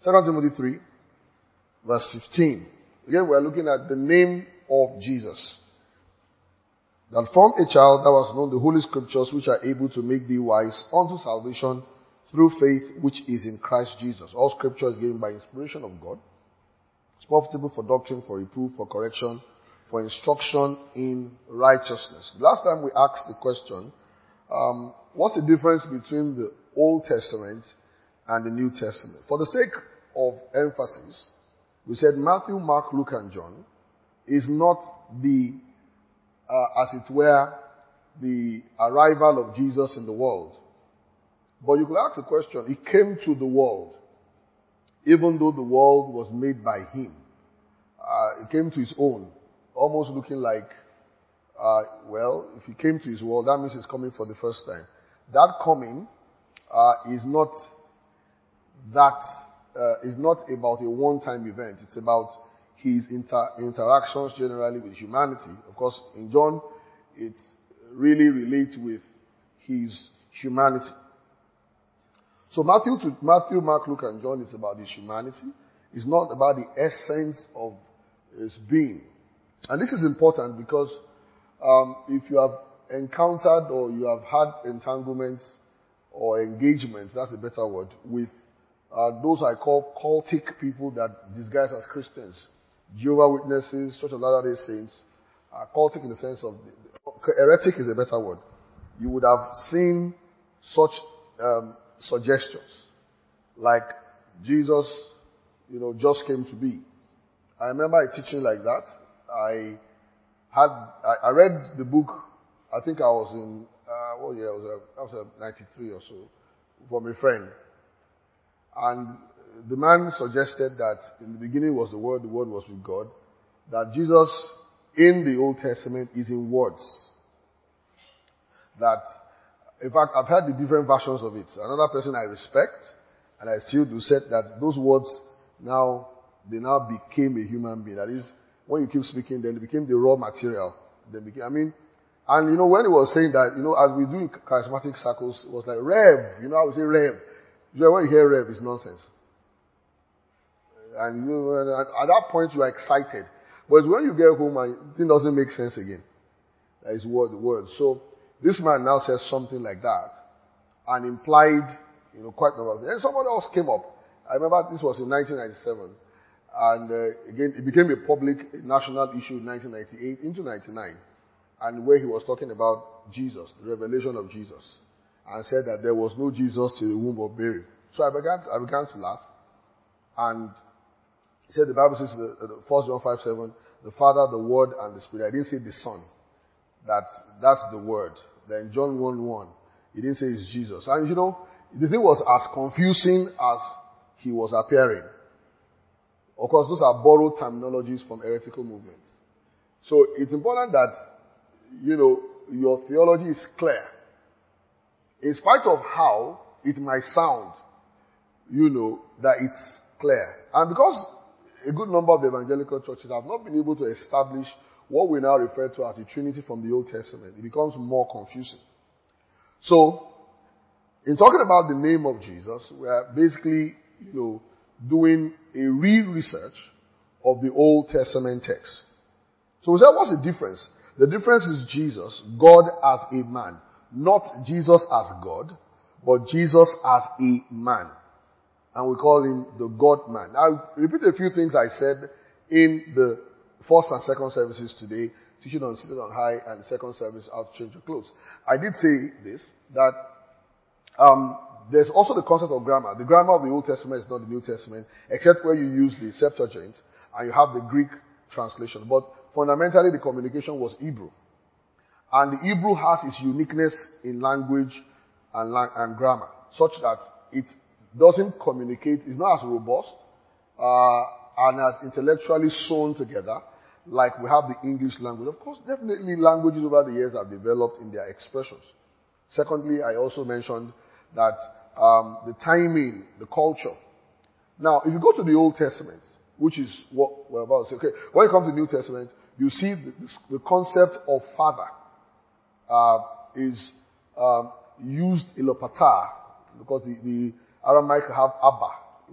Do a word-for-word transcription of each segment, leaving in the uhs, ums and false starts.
Second Timothy three, verse fifteen. Again, we are looking at the name of Jesus. That from a child that was known the holy scriptures which are able to make thee wise unto salvation through faith which is in Christ Jesus. All scripture is given by inspiration of God. It's profitable for doctrine, for reproof, for correction, for instruction in righteousness. Last time we asked the question, um, what's the difference between the Old Testament and the New Testament? For the sake of emphasis, we said Matthew, Mark, Luke, and John is not the, uh, as it were, the arrival of Jesus in the world. But you could ask the question, he came to the world, even though the world was made by him. Uh, he came to his own, almost looking like, uh, well, if he came to his world, that means he's coming for the first time. That coming uh, is not that uh, is not about a one-time event. It's about his inter- interactions generally with humanity. Of course, in John, it really relates with his humanity. So Matthew, to, Matthew, Mark, Luke, and John is about his humanity. It's not about the essence of his being. And this is important because um, if you have encountered or you have had entanglements or engagements, that's a better word, with uh, those I call cultic people that disguise as Christians, Jehovah's Witnesses, Church of Latter-day Saints, uh, cultic in the sense of, heretic is a better word. You would have seen such um, suggestions, like Jesus, you know, just came to be. I remember a teaching like that. I had, I, I read the book, I think I was in, uh, what year was I? I was uh, ninety-three or so, from a friend. And the man suggested that in the beginning was the Word, the Word was with God, that Jesus in the Old Testament is in words. That, in fact, I've heard the different versions of it. Another person I respect, and I still do, said that those words now, they now became a human being. That is, when you keep speaking, then it became the raw material. Then became, I mean, and you know, when he was saying that, you know, as we do in charismatic circles, it was like, Rev, you know, I would say Rev. You know, when you hear Rev, it's nonsense. And you know, at that point, you are excited. But when you get home, and it doesn't make sense again. That is word, the word. So, this man now says something like that, and implied, you know, quite a number of things. And somebody else came up. I remember this was in nineteen ninety-seven. And uh, again, it became a public national issue in nineteen ninety-eight into ninety-nine. And where he was talking about Jesus, the revelation of Jesus. And said that there was no Jesus till the womb of Mary. So I began to, I began to laugh. And he said the Bible says, the, the First John five seven, the Father, the Word, and the Spirit. I didn't say the Son. That, that's the Word. Then John one one, he didn't say it's Jesus. And you know, the thing was as confusing as he was appearing. Of course, those are borrowed terminologies from heretical movements. So it's important that, you know, your theology is clear. In spite of how it might sound, you know, that it's clear. And because a good number of the evangelical churches have not been able to establish what we now refer to as the Trinity from the Old Testament, it becomes more confusing. So, in talking about the name of Jesus, we are basically, you know, doing a re-research of the Old Testament text. So we said, what's the difference? The difference is Jesus, God as a man. Not Jesus as God, but Jesus as a man. And we call him the God-man. I'll repeat a few things I said in the first and second services today, teaching on sitting on high, and the second service, how to change your clothes. I did say this, that um, there's also the concept of grammar. The grammar of the Old Testament is not the New Testament, except where you use the Septuagint, and you have the Greek translation. But fundamentally, the communication was Hebrew. And the Hebrew has its uniqueness in language and, lang- and grammar, such that it doesn't communicate, it's not as robust, uh, and as intellectually sewn together like we have the English language. Of course, definitely languages over the years have developed in their expressions. Secondly, I also mentioned that um, the timing, the culture. Now, if you go to the Old Testament, which is what we're about to say, okay, when you come to the New Testament, you see the, the concept of father uh, is um, used ilopata, because the, the Aramaic have Abba, you know,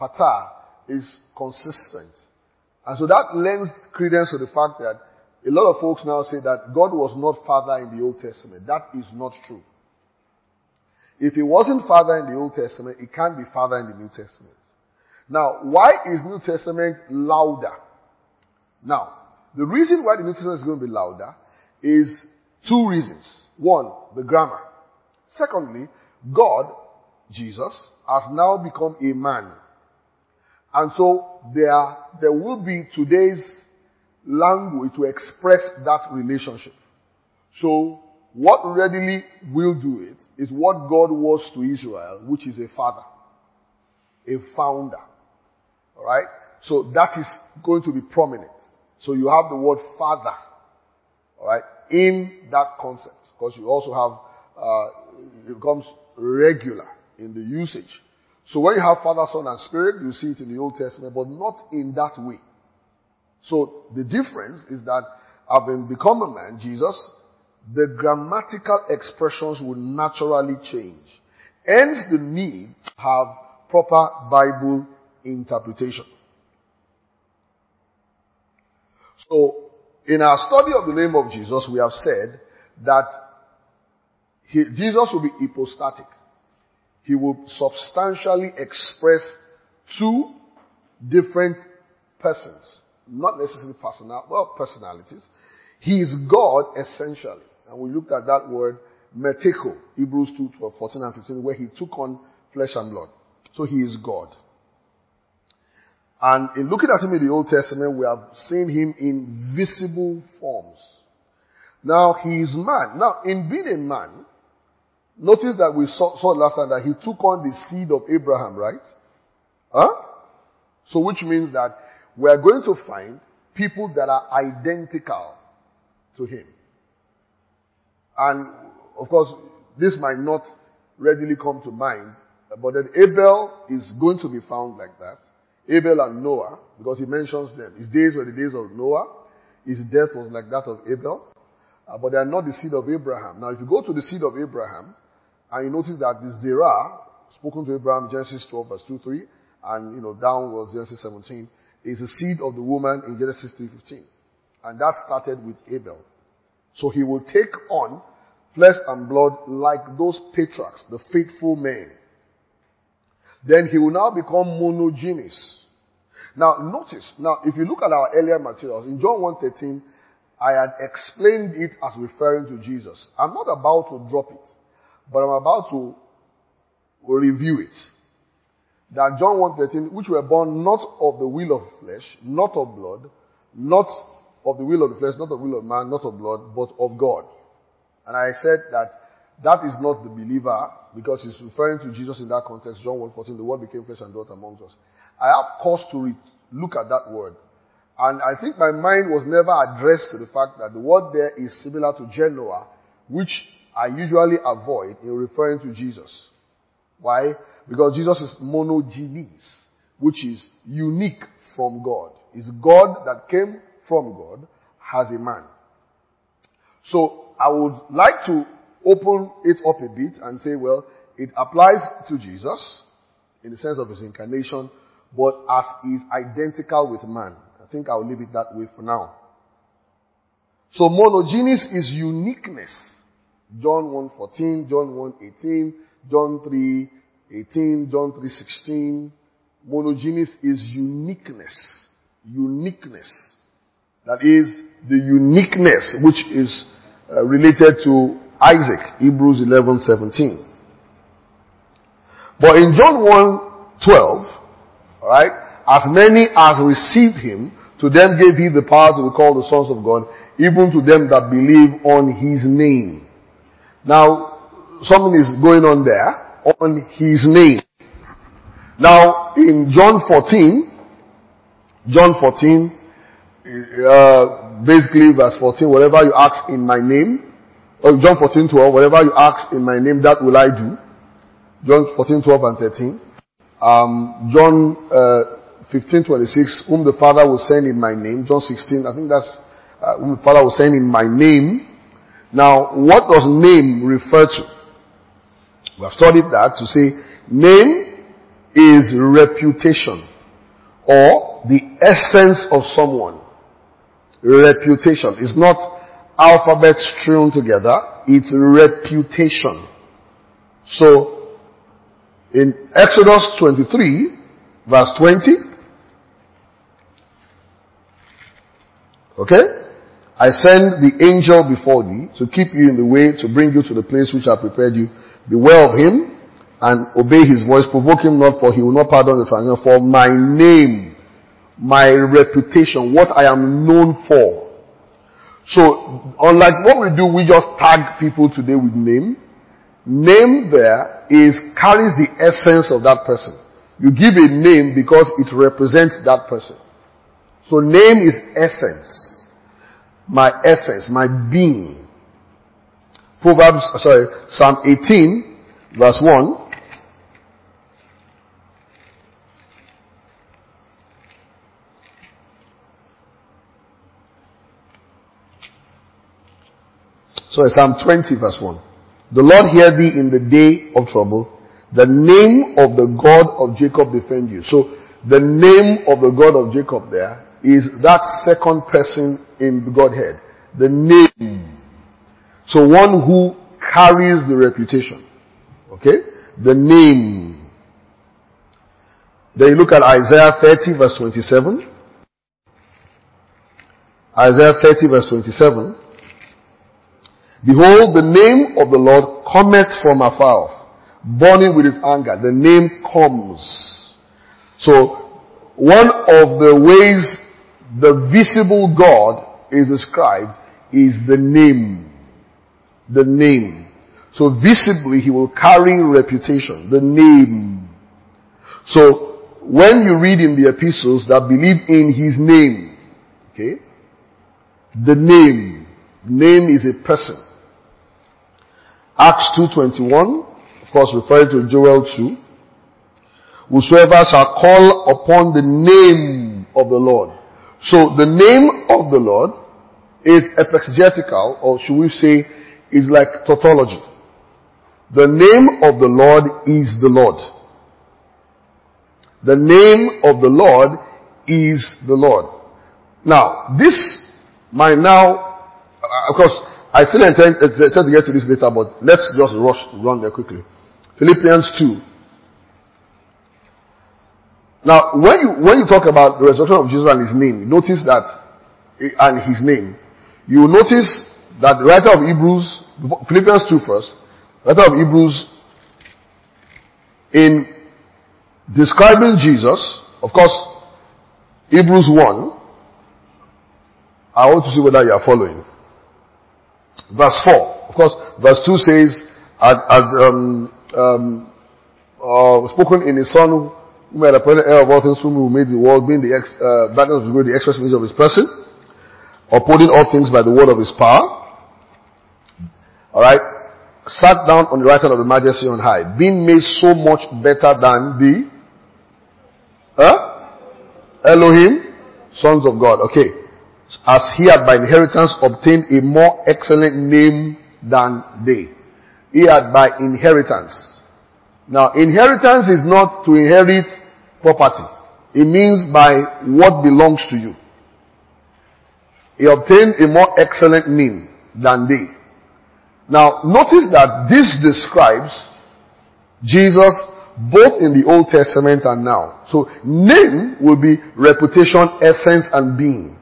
patah, is consistent. And so that lends credence to the fact that a lot of folks now say that God was not Father in the Old Testament. That is not true. If he wasn't Father in the Old Testament, he can't be Father in the New Testament. Now, why is New Testament louder? Now, the reason why the New Testament is going to be louder is two reasons. One, the grammar. Secondly, God, Jesus, has now become a man. And so there, there will be today's language to express that relationship. So what readily will do it is what God was to Israel, which is a father, a founder. Alright? So that is going to be prominent. So you have the word father, alright, in that concept. Because you also have, uh, it becomes regular in the usage. So when you have Father, Son, and Spirit, you see it in the Old Testament, but not in that way. So the difference is that having become a man, Jesus, the grammatical expressions will naturally change. Hence the need to have proper Bible interpretation. So, in our study of the name of Jesus, we have said that he, Jesus will be hypostatic. He will substantially express two different persons. Not necessarily personal, well, personalities. He is God essentially. And we looked at that word, meteko, Hebrews two, twelve, fourteen and fifteen, where he took on flesh and blood. So he is God. And in looking at him in the Old Testament, we have seen him in visible forms. Now, he is man. Now, in being a man, notice that we saw, saw last time that he took on the seed of Abraham, right? Huh? So which means that we are going to find people that are identical to him. And, of course, this might not readily come to mind, but then Abel is going to be found like that. Abel and Noah, because he mentions them. His days were the days of Noah. His death was like that of Abel. Uh, but they are not the seed of Abraham. Now, if you go to the seed of Abraham, and you notice that the Zerah, spoken to Abraham, Genesis twelve, verse two, three, and, you know, down was Genesis seventeen, is the seed of the woman in Genesis three, fifteen. And that started with Abel. So he will take on flesh and blood like those patriarchs, the faithful men. Then he will now become monogenes. Now notice, now if you look at our earlier materials, in John one thirteen, I had explained it as referring to Jesus. I'm not about to drop it, but I'm about to review it. That John one thirteen, which were born not of the will of flesh, not of blood, not of the will of the flesh, not of the will of man, not of blood, but of God. And I said that that is not the believer, because he's referring to Jesus in that context. John one fourteen, the word became flesh and dwelt among us. I have cause to re- look at that word. And I think my mind was never addressed to the fact that the word there is similar to Genoa, which I usually avoid in referring to Jesus. Why? Because Jesus is monogenes, which is unique from God. It's God that came from God as a man. So I would like to open it up a bit and say, well, it applies to Jesus in the sense of his incarnation, but as is identical with man. I think I'll leave it that way for now. So monogenes is uniqueness. John one fourteen, John one eighteen, John three eighteen, John three sixteen. Monogenes is uniqueness. Uniqueness. That is the uniqueness which is uh, related to Isaac, Hebrews eleven seventeen. But in John one twelve, alright, as many as received him, to them gave he the power to be called the sons of God, even to them that believe on his name. Now, something is going on there, on his name. Now, in John fourteen, John fourteen, uh, basically verse fourteen, whatever you ask in my name, or John fourteen twelve, whatever you ask in my name, that will I do. John fourteen twelve and thirteen. Um, John uh, fifteen twenty-six, whom the Father will send in my name. John sixteen, I think that's uh, whom the Father will send in my name. Now, what does name refer to? We have studied that to say name is reputation, or the essence of someone. Reputation. It's not alphabets strewn together. It's reputation. So, in Exodus twenty-three, verse twenty, okay? I send the angel before thee to keep you in the way, to bring you to the place which I prepared you. Beware of him and obey his voice. Provoke him not, for he will not pardon the transgression. For my name, my reputation, what I am known for. So, unlike what we do, we just tag people today with name. Name there is, carries the essence of that person. You give a name because it represents that person. So name is essence. My essence, my being. Proverbs, sorry, Psalm eighteen, verse one. Sorry, Psalm twenty, verse one. The Lord hear thee in the day of trouble. The name of the God of Jacob defend you. So, the name of the God of Jacob there is that second person in the Godhead. The name. So, one who carries the reputation. Okay? The name. Then you look at Isaiah thirty, verse twenty-seven. Isaiah thirty, verse twenty-seven. Behold, the name of the Lord cometh from afar off, burning with his anger. The name comes. So, one of the ways the visible God is described is the name. The name. So, visibly, he will carry reputation. The name. So, when you read in the epistles that believe in his name, okay, the name. Name is a person. Acts two twenty-one, of course referring to Joel two. Whosoever shall call upon the name of the Lord. So the name of the Lord is exegetical, or should we say, is like tautology. The name of the Lord is the Lord. The name of the Lord is the Lord. Now, this might now, of course, I still intend, intend to get to this later, but let's just rush, run there quickly. Philippians two. Now, when you, when you talk about the resurrection of Jesus and his name, notice that, and his name, you will notice that the writer of Hebrews, Philippians two first, the writer of Hebrews, in describing Jesus, of course, Hebrews one, I want to see whether you are following. Verse four. Of course, verse two says, "As um, um, uh, spoken in his Son, who made a present heir of all things, whom he made the world, being the ex, uh, brightness of the glory, the express image of his person, upholding all things by the word of his power." Alright? Sat down on the right hand of the majesty on high, being made so much better than the huh? Elohim, sons of God. Okay. As he had by inheritance obtained a more excellent name than they. He had by inheritance. Now, inheritance is not to inherit property. It means by what belongs to you. He obtained a more excellent name than they. Now, notice that this describes Jesus both in the Old Testament and now. So, name will be reputation, essence, and being.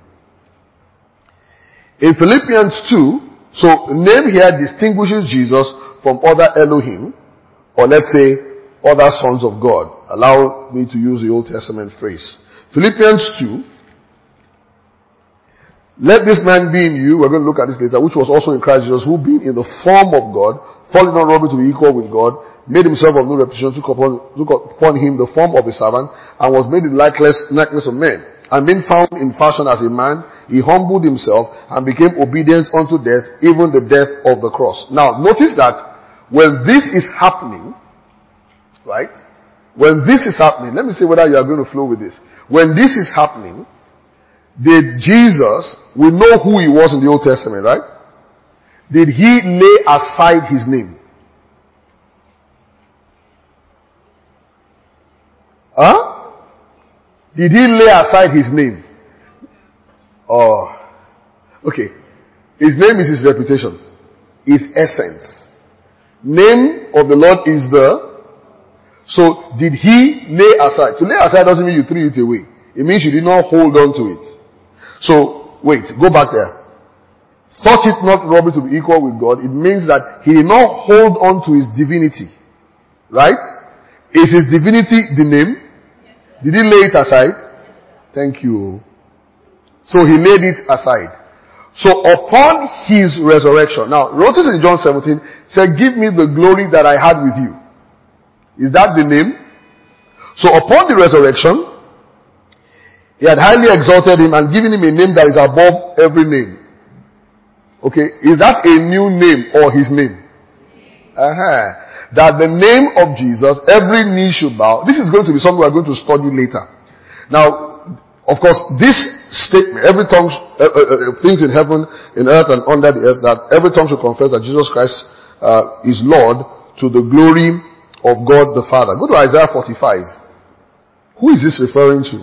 In Philippians two, so name here distinguishes Jesus from other Elohim, or let's say, other sons of God. Allow me to use the Old Testament phrase. Philippians two, let this man be in you, we're going to look at this later, which was also in Christ Jesus, who being in the form of God, falling not robbery to be equal with God, made himself of no reputation, took upon, took upon him the form of a servant, and was made in likeness, likeness of men. And being found in fashion as a man, he humbled himself and became obedient unto death, even the death of the cross. Now, notice that when this is happening, right? When this is happening, let me see whether you are going to flow with this. When this is happening, did Jesus, we know who he was in the Old Testament, right? Did he lay aside his name? Huh? Did he lay aside his name? Oh, okay. His name is his reputation, his essence. Name of the Lord is the. So did he lay aside? To lay aside doesn't mean you threw it away. It means you did not hold on to it. So wait, go back there. Thought it not robbery to be equal with God. It means that he did not hold on to his divinity. Right? Is his divinity the name? Did he lay it aside? Thank you. So he laid it aside. So upon his resurrection. Now, notice in John seventeen, said, give me the glory that I had with you. Is that the name? So upon the resurrection, he had highly exalted him and given him a name that is above every name. Okay, is that a new name or his name? Uh-huh. That the name of Jesus, every knee should bow. This is going to be something we are going to study later. Now, of course, this statement, every tongue, uh, uh, uh, things in heaven, in earth and under the earth, that every tongue should confess that Jesus Christ uh, is Lord to the glory of God the Father. Go to Isaiah forty-five. Who is this referring to?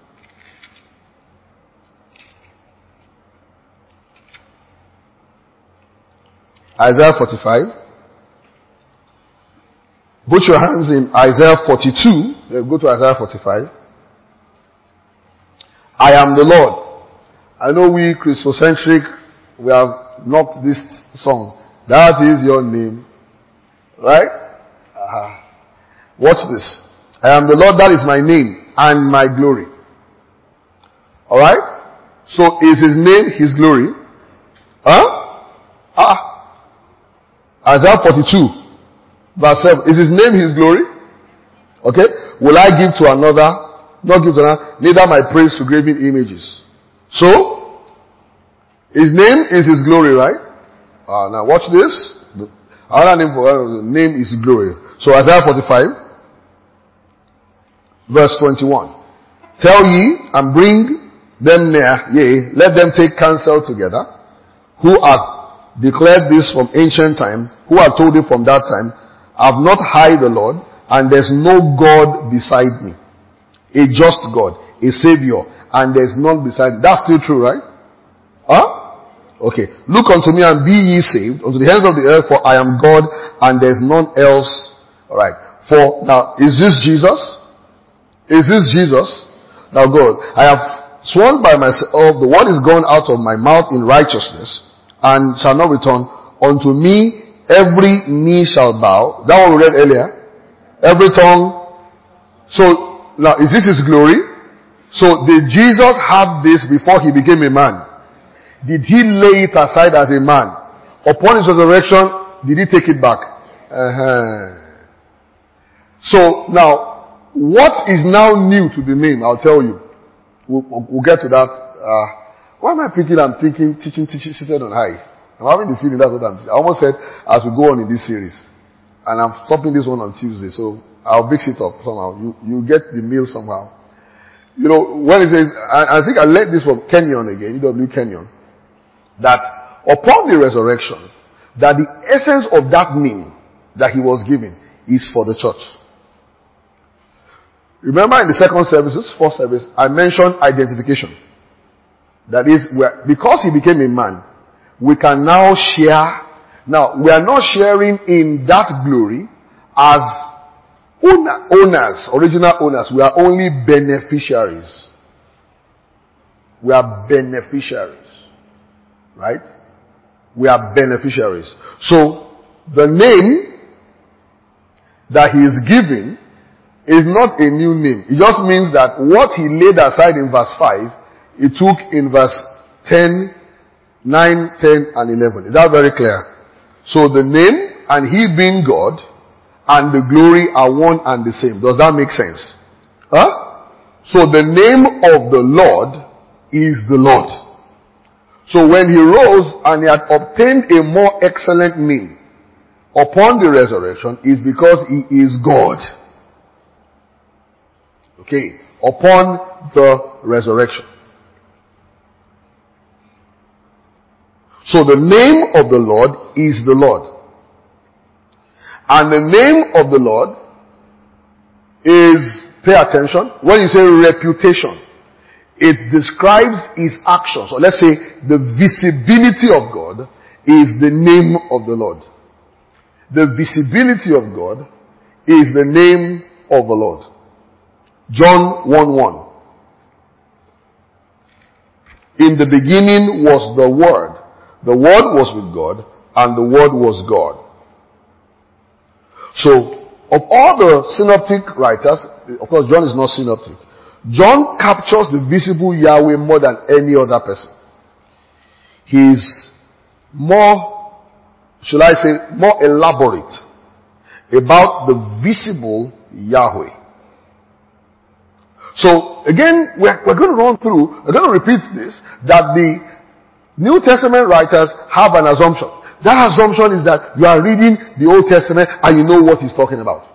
Isaiah forty-five. Put your hands in Isaiah forty-two. Then go to Isaiah forty-five. I am the Lord. I know we Christocentric, we have knocked this song. That is your name. Right? Uh-huh. Watch this. I am the Lord, that is my name and my glory. Alright? So is his name his glory? Huh? Ah. Isaiah forty-two, verse seven. Is his name his glory? Okay. Will I give to another? Not give to another. Neither my praise to graven images. So, his name is his glory, right? Uh, now watch this. The other name for uh, the name is glory. So Isaiah forty-five, verse twenty-one. Tell ye and bring them near, yea, let them take counsel together, who hath declared this from ancient time, who have told it from that time, I have not hid the Lord, and there's no God beside me. A just God, a Savior, and there's none beside me. That's still true, right? Huh? Okay. Look unto me and be ye saved, unto the ends of the earth, for I am God, and there's none else. Alright. For, now, is this Jesus? Is this Jesus? Now God, I have sworn by myself, the word is gone out of my mouth in righteousness, and shall not return. Unto me every knee shall bow. That one we read earlier. Every tongue. So, now is this his glory? So did Jesus have this before he became a man? Did he lay it aside as a man? Upon his resurrection, did he take it back? Uh-huh. So now, what is now new to the name? I'll tell you. We'll, we'll get to that. Uh, why am I thinking I'm thinking teaching, teaching, seated on high? I'm having the feeling that's what I'm saying. I almost said as we go on in this series. And I'm stopping this one on Tuesday, so I'll mix it up somehow. You, you get the meal somehow. You know, when it says, I, I think I learned this from Kenyon again, E W Kenyon, that upon the resurrection, that the essence of that name that he was given is for the church. Remember in the second services, first service, I mentioned identification. That is, because he became a man, we can now share. Now, we are not sharing in that glory as owner, owners, original owners. We are only beneficiaries. We are beneficiaries. Right? We are beneficiaries. So, the name that he is giving is not a new name. It just means that what he laid aside in verse five, he took in verse ten, nine, ten, and eleven. Is that very clear? So the name and he being God and the glory are one and the same. Does that make sense? Huh? So the name of the Lord is the Lord. So when he rose and he had obtained a more excellent name upon the resurrection is because he is God. Okay. Upon the resurrection. So the name of the Lord is the Lord. And the name of the Lord is Pay attention. When you say reputation, it describes his actions. Or let's say the visibility of God is the name of the Lord. The visibility of God is the name of the Lord. John one one. In the beginning was the Word. The Word was with God, and the Word was God. So, of all the synoptic writers, of course John is not synoptic, John captures the visible Yahweh more than any other person. He's more, should I say, more elaborate about the visible Yahweh. So, again, we're, we're going to run through, we're going to repeat this, that the New Testament writers have an assumption. That assumption is that you are reading the Old Testament and you know what he's talking about.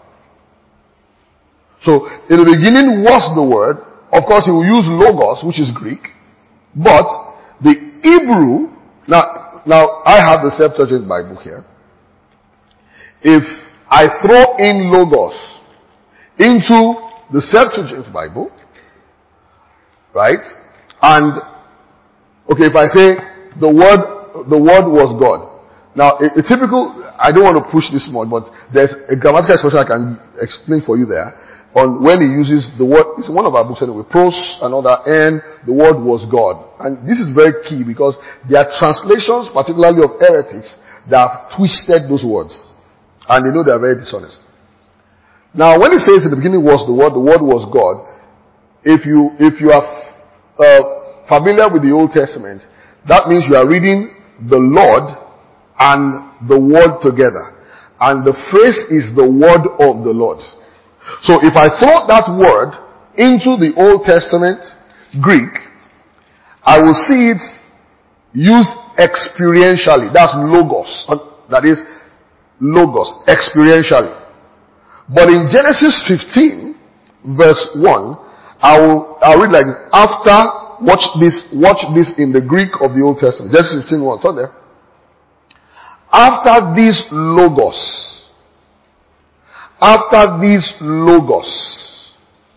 So, in the beginning was the Word. Of course, he will use logos, which is Greek. But, the Hebrew, now, now I have the Septuagint Bible here. If I throw in logos into the Septuagint Bible, right? And, okay, if I say the Word, the Word was God. Now, a, a typical, I don't want to push this more, but there's a grammatical expression I can explain for you there on when he uses the word. It's one of our books anyway, pros, another, and the word was God. And this is very key because there are translations, particularly of heretics, that have twisted those words. And they know they are very dishonest. Now, when it says in the beginning was the Word, the Word was God, if you, if you are uh, familiar with the Old Testament, that means you are reading the Lord and the Word together. And the phrase is the word of the Lord. So if I throw that word into the Old Testament Greek, I will see it used experientially. That's logos. That is logos, experientially. But in Genesis fifteen, verse one, I will, I'll read like this. After, watch this, watch this in the Greek of the Old Testament. Genesis fifteen one, turn there. After these logos, after these logos.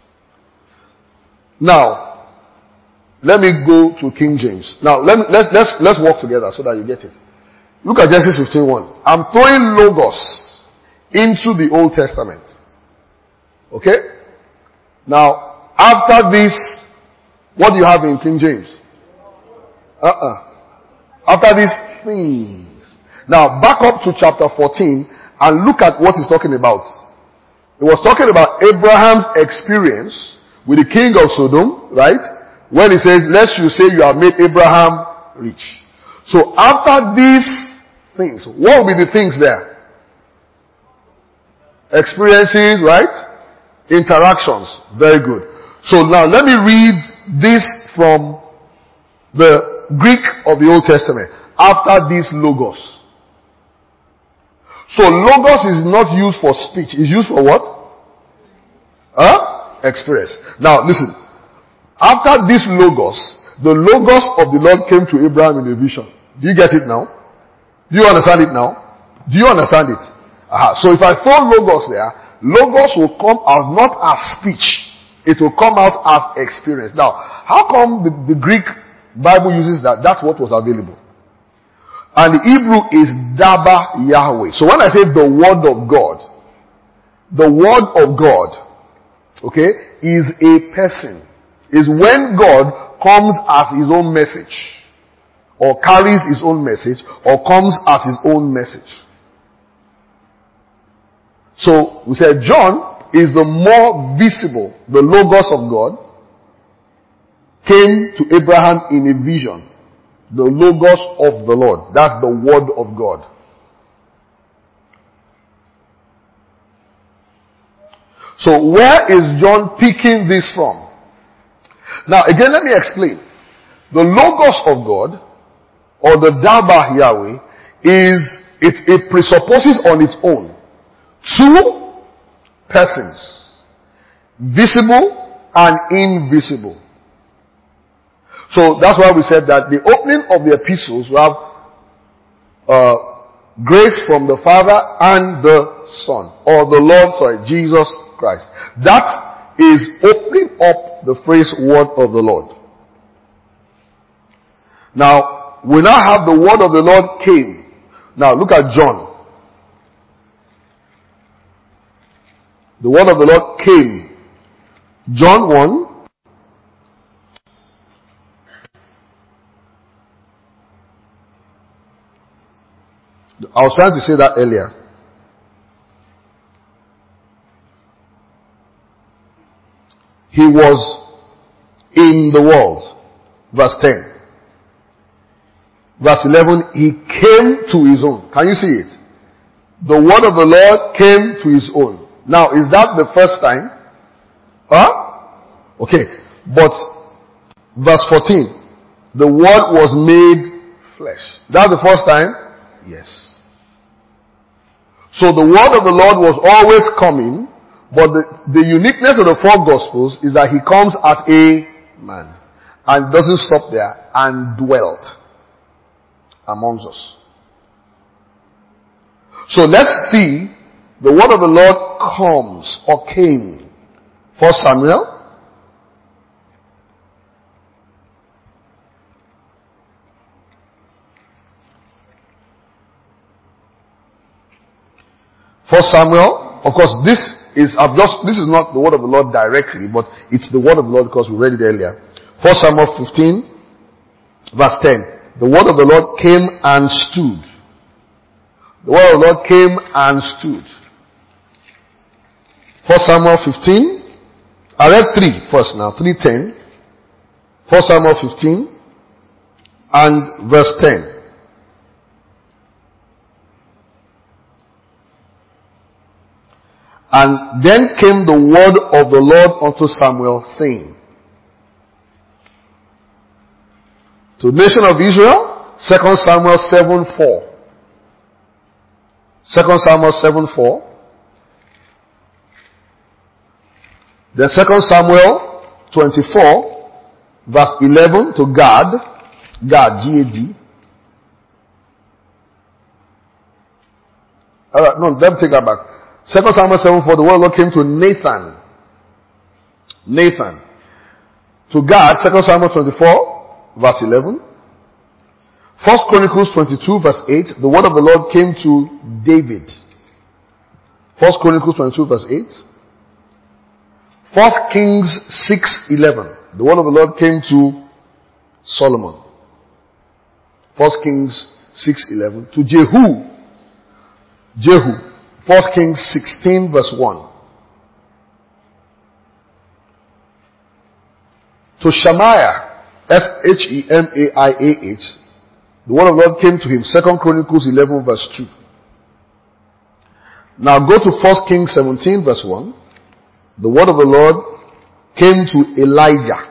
Now, let me go to King James. Now, let me, let's, let's, let's walk together so that you get it. Look at Genesis fifteen one. I'm throwing logos into the Old Testament. Okay? Now, after this, what do you have in King James? Uh-uh. After these things. Now, back up to chapter fourteen and look at what he's talking about. He was talking about Abraham's experience with the king of Sodom, right? When he says, lest you say you have made Abraham rich. So after these things, what will be the things there? Experiences, right? Interactions. Very good. So now let me read this from the Greek of the Old Testament. After these logos. So logos is not used for speech. It's used for what? Huh? Experience. Now listen. After these logos, the logos of the Lord came to Abraham in a vision. Do you get it now? Do you understand it now? Do you understand it? Uh-huh. So if I throw logos there, logos will come out not as speech. It will come out as experience. Now, how come the, the Greek Bible uses that? That's what was available. And the Hebrew is Daba Yahweh. So when I say the word of God, the word of God, okay, is a person. Is when God comes as his own message, or carries his own message, or comes as his own message. So we said John is the more visible, the logos of God came to Abraham in a vision. The logos of the Lord. That's the word of God. So where is John picking this from? Now again, let me explain. The logos of God, or the Daba Yahweh, is, it, it presupposes on its own two persons. Visible and invisible. So that's why we said that the opening of the epistles will have uh, grace from the Father and the Son, or the Lord, sorry, Jesus Christ. That is opening up the phrase word of the Lord. Now, we now have the word of the Lord came. Now, look at John. The word of the Lord came. John one. I was trying to say that earlier. He was in the world. Verse ten. Verse eleven, he came to his own. Can you see it? The word of the Lord came to his own. Now, is that the first time? Huh? Okay. But, verse fourteen, the word was made flesh. That's the first time? Yes. So the word of the Lord was always coming, but the, the uniqueness of the four gospels is that he comes as a man and doesn't stop there and dwelt amongst us. So let's see the word of the Lord comes or came. First Samuel. First Samuel, of course, this is, I've just, this is not the word of the Lord directly, but it's the word of the Lord because we read it earlier. First Samuel fifteen, verse ten. The word of the Lord came and stood. The word of the Lord came and stood. First Samuel fifteen. I read three first now, three ten. First Samuel fifteen and verse ten. And then came the word of the Lord unto Samuel, saying, to the nation of Israel, Second Samuel seven four. Second Samuel seven four. Then Second Samuel twenty-four, verse eleven to Gad. Gad, G A D. Alright, no, let me take that back. Second Samuel seven four, the word of the Lord came to Nathan. Nathan. To Gad, Second Samuel twenty-four, verse eleven. First Chronicles twenty-two, verse eight, the word of the Lord came to David. First Chronicles twenty-two, verse eight. First Kings six eleven, the word of the Lord came to Solomon. First Kings six eleven. To Jehu. Jehu. First Kings sixteen verse one. To Shemaiah, S H E M A I A H, the word of the Lord came to him. Second Chronicles eleven verse two. Now go to First Kings seventeen verse one. The word of the Lord came to Elijah.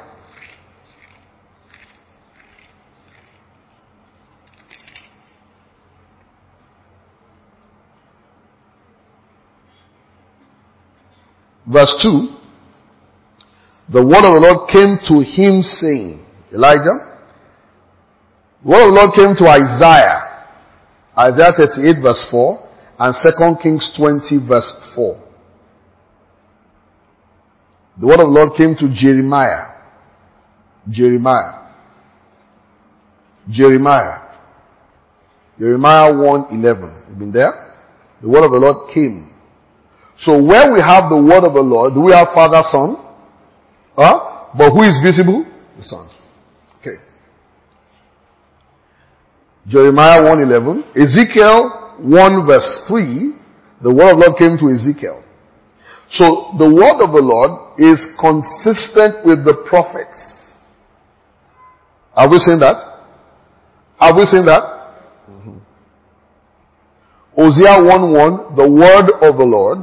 Verse two, the word of the Lord came to him saying, Elijah, the word of the Lord came to Isaiah, Isaiah thirty-eight verse four, and Second Kings twenty verse four. The word of the Lord came to Jeremiah, Jeremiah, Jeremiah, Jeremiah one eleven. You've been there? The word of the Lord came. So where we have the word of the Lord, do we have Father, Son? Huh? But who is visible? The Son. Okay. Jeremiah one eleven. Ezekiel one verse three. The word of the Lord came to Ezekiel. So the word of the Lord is consistent with the prophets. Have we seen that? Have we seen that? Mm-hmm. Hosea one one. The word of the Lord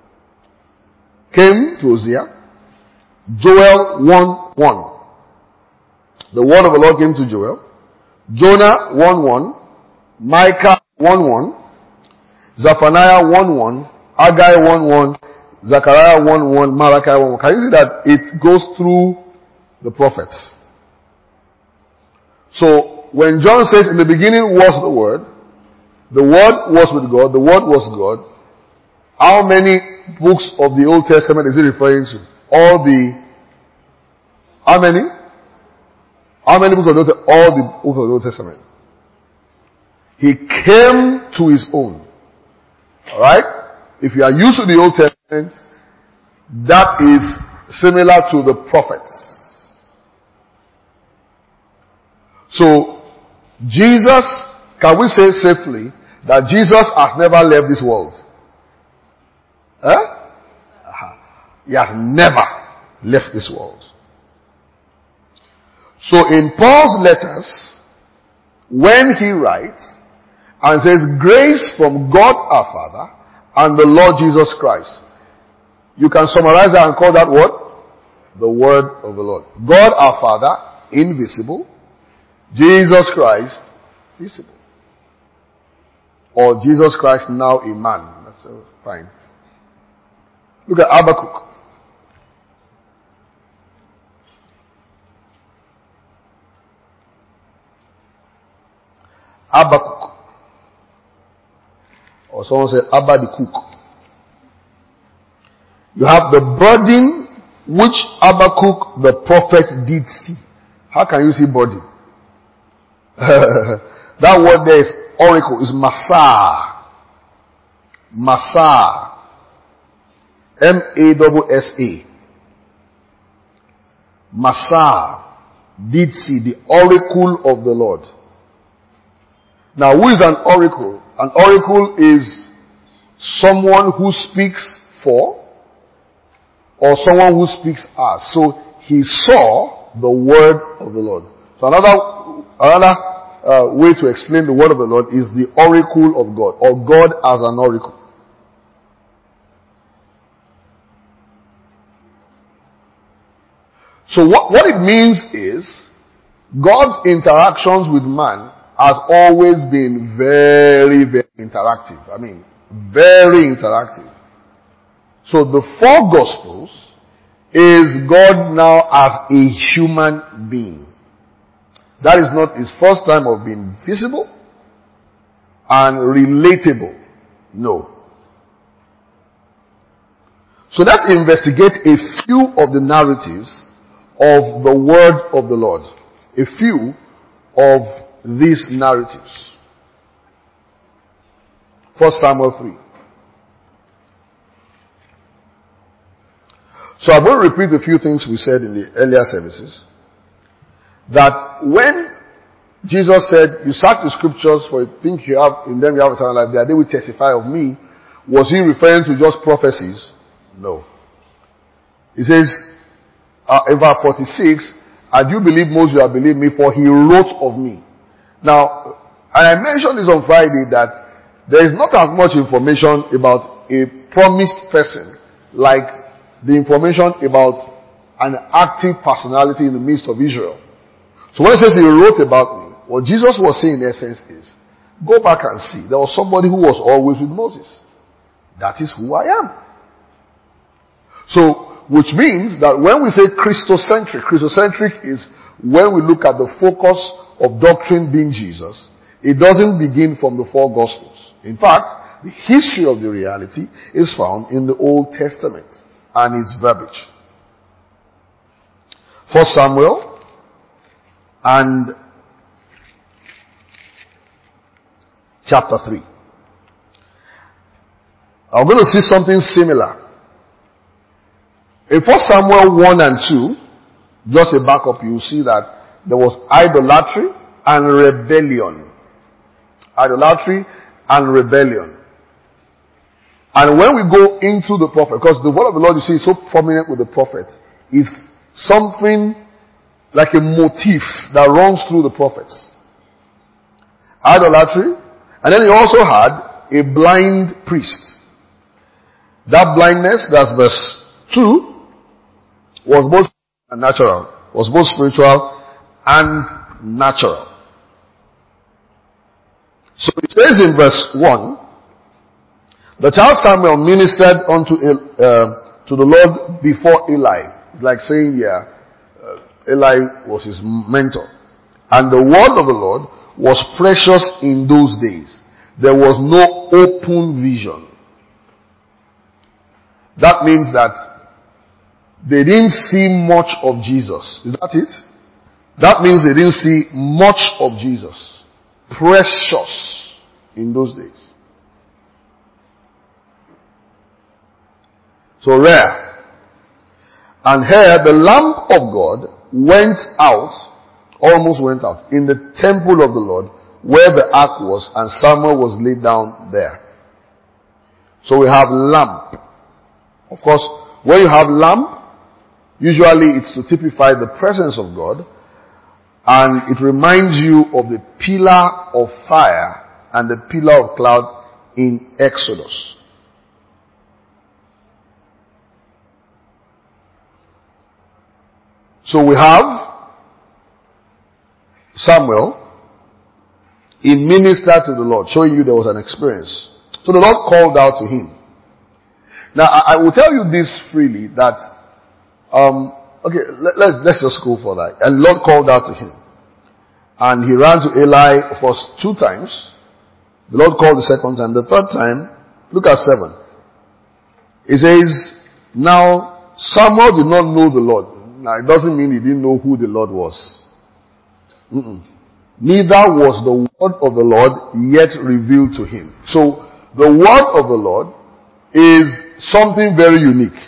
came to Hosea. Joel one one. The word of the Lord came to Joel. Jonah one one. Micah one one. Zephaniah one one. Haggai one one. Zechariah one one. Malachi one one. Can you see that it goes through the prophets? So, when John says, in the beginning was the Word, the Word was with God, the Word was God, how many books of the Old Testament is he referring to? all the, how many? How many books of the Old Testament? All the books of the Old Testament. He came to his own. Alright? If you are used to the Old Testament, that is similar to the prophets. So, Jesus, can we say safely that Jesus has never left this world? Huh? Uh-huh. He has never left this world. So in Paul's letters, when he writes and says, grace from God our Father and the Lord Jesus Christ, you can summarize that and call that what? The word of the Lord. God our Father, invisible. Jesus Christ, visible. Or Jesus Christ now a man. That's uh, fine. Look at Habakkuk. Habakkuk. Or someone said Abba the cook. You have the burden which Habakkuk the prophet did see. How can you see burden? That word there is oracle, is Massa. Massa. M A S S A. Massa did see the oracle of the Lord. Now, who is an oracle? An oracle is someone who speaks for or someone who speaks as. So, he saw the word of the Lord. So, another, another uh, way to explain the word of the Lord is the oracle of God, or God as an oracle. So what, what it means is, God's interactions with man has always been very, very interactive. I mean, very interactive. So the four Gospels is God now as a human being. That is not his first time of being visible and relatable. No. So let's investigate a few of the narratives of the word of the Lord. A few of these narratives. First Samuel three. So I'm going to repeat a few things we said in the earlier services. That when Jesus said, you search the scriptures for you think you have, in them you have eternal life, that they will testify of me, was he referring to just prophecies? No. He says, uh, in verse forty-six, and you believe most you have believed me, for he wrote of me. Now, and I mentioned this on Friday that there is not as much information about a promised person like the information about an active personality in the midst of Israel. So when it says he wrote about me, what Jesus was saying in essence is, go back and see, there was somebody who was always with Moses. That is who I am. So, which means that when we say Christocentric, Christocentric is when we look at the focus of doctrine being Jesus, it doesn't begin from the four Gospels. In fact, the history of the reality is found in the Old Testament and its verbiage. First Samuel and chapter three. I'm going to see something similar. In First Samuel one and two, just a backup, you will see that there was idolatry and rebellion. Idolatry and rebellion. And when we go into the prophet, because the word of the Lord, you see, is so prominent with the prophet, is something like a motif that runs through the prophets. Idolatry, and then he also had a blind priest. That blindness, that's verse two, was both natural, was both spiritual and natural. So it says in verse one, the child Samuel ministered unto uh, to the Lord before Eli. It's like saying, yeah, uh, Eli was his mentor. And the word of the Lord was precious in those days. There was no open vision. That means that they didn't see much of Jesus. Is that it? That means they didn't see much of Jesus. Precious in those days. So rare. And here the lamp of God went out, almost went out, in the temple of the Lord where the ark was, and Samuel was laid down there. So we have lamp. Of course, when you have lamp, usually it's to typify the presence of God, and it reminds you of the pillar of fire and the pillar of cloud in Exodus. So we have Samuel, he ministered to the Lord, showing you there was an experience. So the Lord called out to him. Now I, I will tell you this freely that, um, okay, let, let's, let's just go for that. And the Lord called out to him. And he ran to Eli first two times. The Lord called the second time. The third time, look at seven. It says, now Samuel did not know the Lord. Now it doesn't mean he didn't know who the Lord was. Mm-mm. Neither was the word of the Lord yet revealed to him. So, the word of the Lord is something very unique,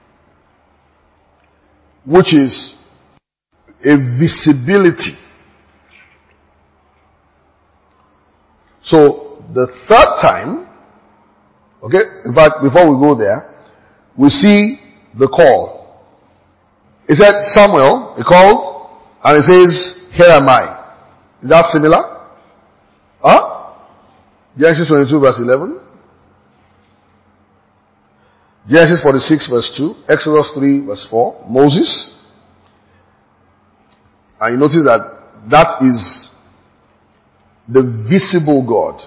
which is a visibility. So, the third time, okay, in fact, before we go there, we see the call. He said, Samuel, he called, and he says, here am I. Is that similar? Huh? Genesis twenty-two verse eleven. Genesis forty-six verse two. Exodus three verse four. Moses. And you notice that that is the visible God.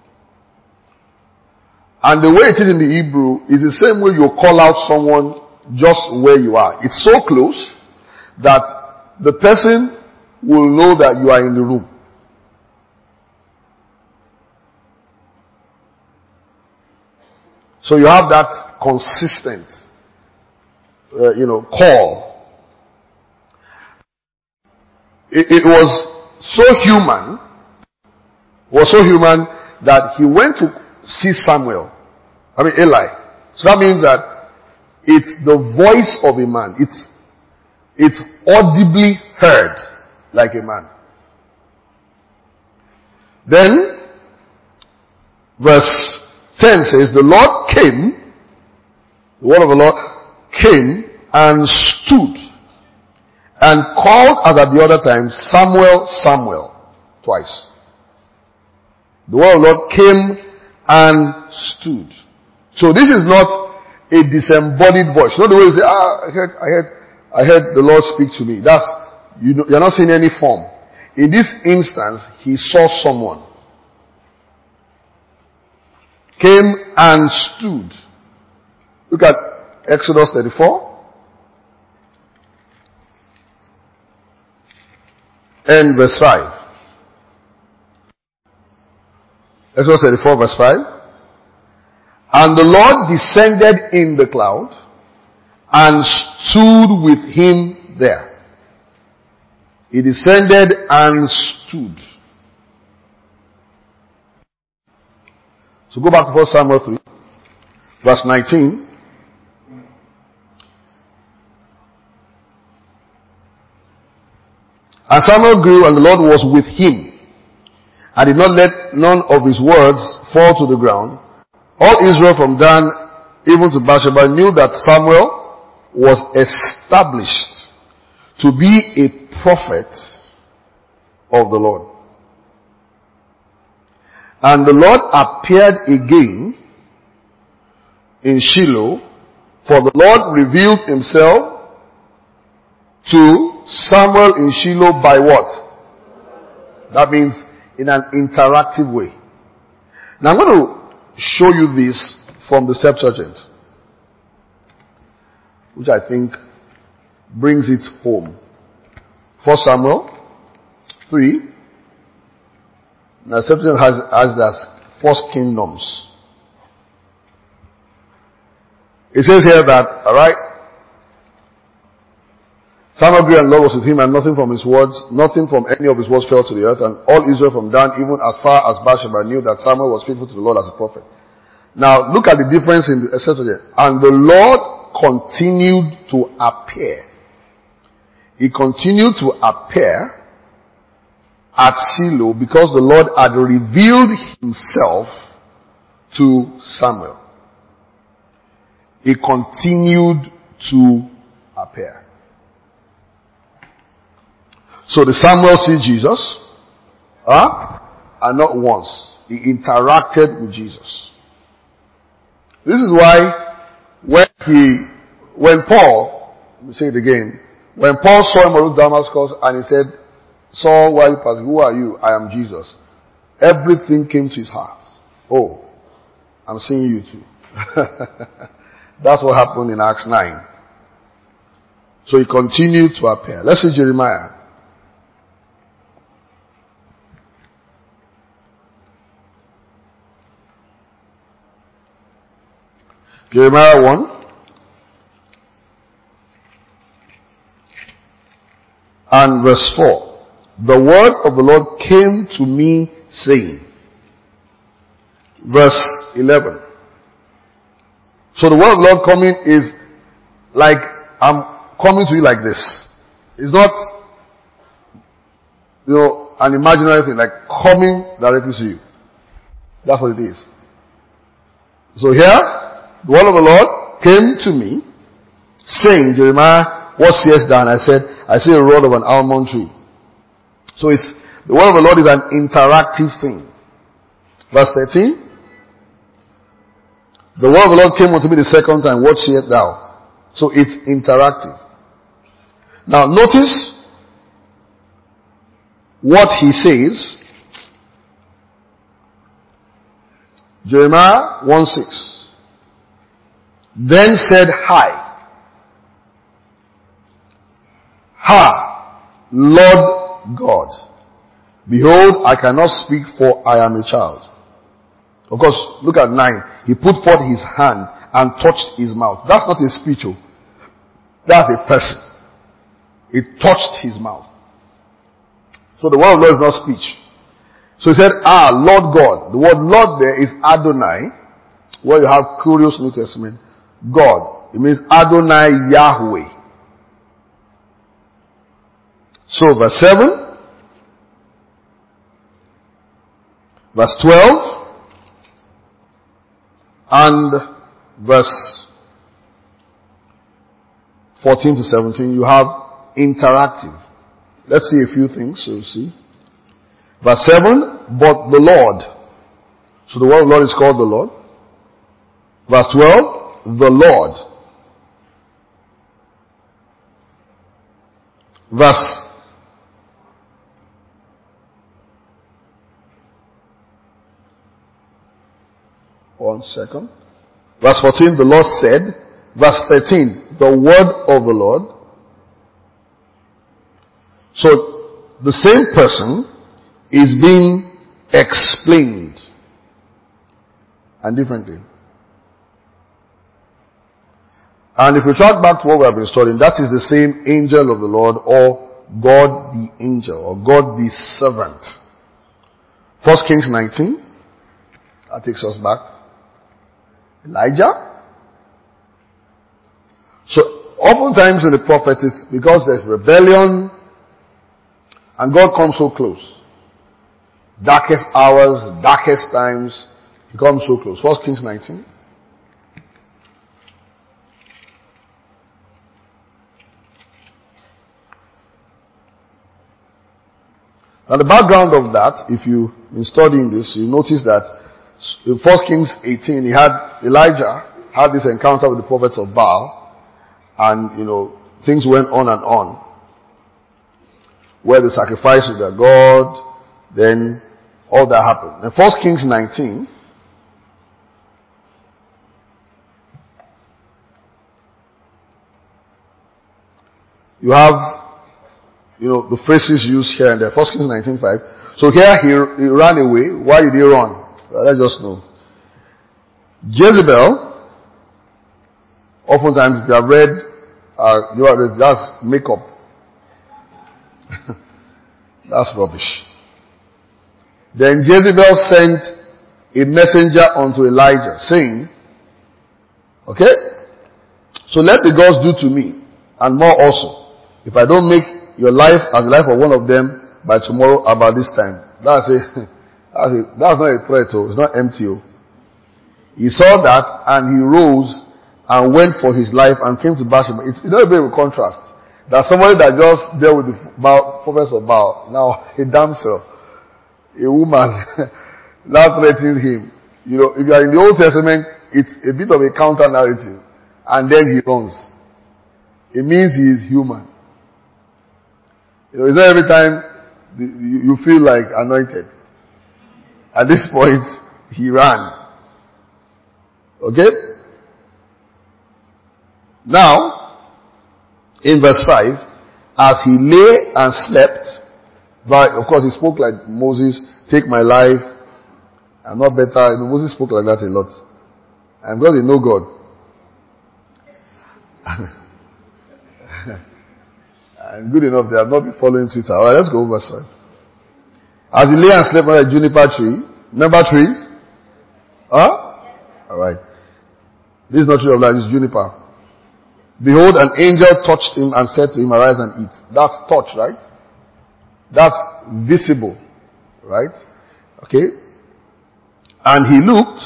And the way it is in the Hebrew is the same way you call out someone just where you are. It's so close that the person will know that you are in the room. So you have that consistent, uh, you know, call. It, it was so human, was so human that he went to see Samuel. I mean Eli. So that means that it's the voice of a man. It's, it's audibly heard like a man. Then, verse ten says, the Lord came, the word of the Lord came and stood and called as at the other time, Samuel, Samuel, twice. The word of the Lord came and stood. So this is not a disembodied voice. Not the way you say, ah, I heard, I heard, I heard the Lord speak to me. That's, you know, you're not seeing any form. In this instance, he saw someone. Came and stood. Look at Exodus thirty-four. And verse five. Exodus thirty-four verse five. And the Lord descended in the cloud and stood with him there. He descended and stood. So go back to First Samuel three, verse nineteen. And Samuel grew, and the Lord was with him, and did not let none of his words fall to the ground. All Israel from Dan even to Bathsheba knew that Samuel was established to be a prophet of the Lord. And the Lord appeared again in Shiloh, for the Lord revealed himself to Samuel in Shiloh by what? That means in an interactive way. Now I'm going to show you this from the Septuagint, which I think brings it home. First Samuel three. Now Septuagint has, has that First Kingdoms. It says here that, alright, Samuel grew and Lord was with him, and nothing from his words, nothing from any of his words fell to the earth, and all Israel from Dan, even as far as Bathsheba, knew that Samuel was faithful to the Lord as a prophet. Now, look at the difference in the, et cetera. And the Lord continued to appear. He continued to appear at Shiloh because the Lord had revealed himself to Samuel. He continued to appear. So the Samuel see Jesus, huh? And not once. He interacted with Jesus. This is why when he, when Paul, let me say it again, when Paul saw him on Damascus and he said, Saul, while you pass, who are you? I am Jesus. Everything came to his heart. Oh, I'm seeing you too. That's what happened in Acts nine. So he continued to appear. Let's see Jeremiah. Jeremiah one. And verse four. The word of the Lord came to me saying. Verse eleven. So the word of the Lord coming is like, I'm coming to you like this. It's not, you know, an imaginary thing, like coming directly to you. That's what it is. So here, the word of the Lord came to me, saying, Jeremiah, what seest thou? And I said, I see a rod of an almond tree. So it's, the word of the Lord is an interactive thing. Verse thirteen. The word of the Lord came unto me the second time, what seest thou? So it's interactive. Now notice what he says. Jeremiah one six. Then said I, Ha, Lord God, behold, I cannot speak, for I am a child. Of course, look at nine. He put forth his hand and touched his mouth. That's not a speech. Oh. That's a person. It touched his mouth. So the word of Lord is not speech. So he said, Ah, Lord God. The word Lord there is Adonai. Where you have curious New Testament. God. It means Adonai Yahweh. So verse seven. Verse twelve. And verse fourteen to seventeen, you have interactive. Let's see a few things, so you see. Verse seven, but the Lord. So the word of the Lord is called the Lord. Verse twelve, the Lord. Verse One second. Verse fourteen, the Lord said. Verse thirteen, the word of the Lord. So, the same person is being explained. And differently. And if we track back to what we have been studying, that is the same angel of the Lord, or God the angel, or God the servant. First Kings nineteen. That takes us back. Elijah. So, oftentimes in the prophet, it's because there's rebellion, and God comes so close. Darkest hours, darkest times, He comes so close. First Kings nineteen. Now the background of that, if you've been studying this, you notice that in First Kings eighteen, he had, Elijah had this encounter with the prophets of Baal, and, you know, things went on and on, where they sacrificed to their God, then all that happened. In First Kings nineteen, you have, you know, the phrases used here and there. First Kings nineteen five. So here he, he ran away. Why did he run? Well, let's just know. Jezebel, oftentimes if you have read, uh, you have read, that's makeup. That's rubbish. Then Jezebel sent a messenger unto Elijah, saying, okay, so let the gods do to me, and more also, if I don't make your life as the life of one of them by tomorrow about this time. That's a, that's a, that's not a threat, oh, it's not empty. Oh. He saw that, and he rose and went for his life and came to Bathsheba. It's, you know, a bit of a contrast. That somebody that just dealt with the Baal, prophets of Baal, now a damsel, a woman, now threatening him. You know, if you are in the Old Testament, it's a bit of a counter narrative. And then he runs. It means he is human. You know, it's not every time you feel like anointed. At this point, he ran. Okay? Now, in verse five, as he lay and slept, but of course he spoke like Moses, take my life, I'm not better. You know, Moses spoke like that a lot. And because they know God. And good enough, they have not been following Twitter. Alright, let's go over verse five. As he lay and slept under a juniper tree, remember trees? Huh? Alright. This is not tree of life, this is juniper. Behold, an angel touched him and said to him, arise and eat. That's touch, right? That's visible, right? Okay? And he looked,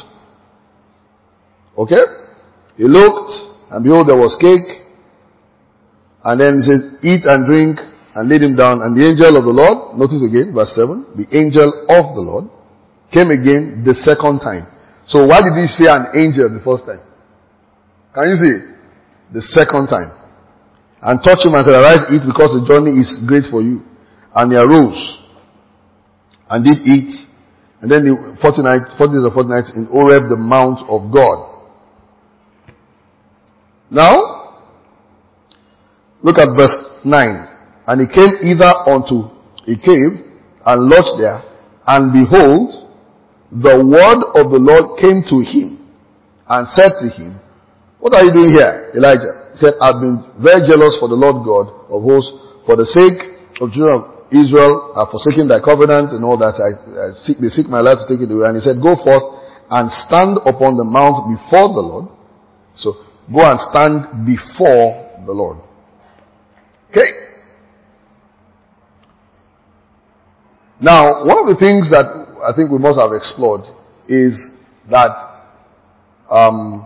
okay? He looked, and behold, there was cake. And then he says, eat and drink, and laid him down. And the angel of the Lord, notice again, verse seven, the angel of the Lord came again the second time. So why did he say an angel the first time? Can you see it? The second time. And touched him and said, arise, eat, because the journey is great for you. And he arose and did eat. And then the forty nights, forty days or forty nights in Horeb, the mount of God. Now, look at verse nine. And he came either unto a cave and lodged there. And behold, the word of the Lord came to him and said to him, what are you doing here, Elijah? He said, I've been very jealous for the Lord God of hosts, for the sake of children of Israel, I've forsaken thy covenant and all that. I, I seek, they seek my life to take it away. And he said, go forth and stand upon the mount before the Lord. So, go and stand before the Lord. Okay. Now, one of the things that I think we must have explored is that um,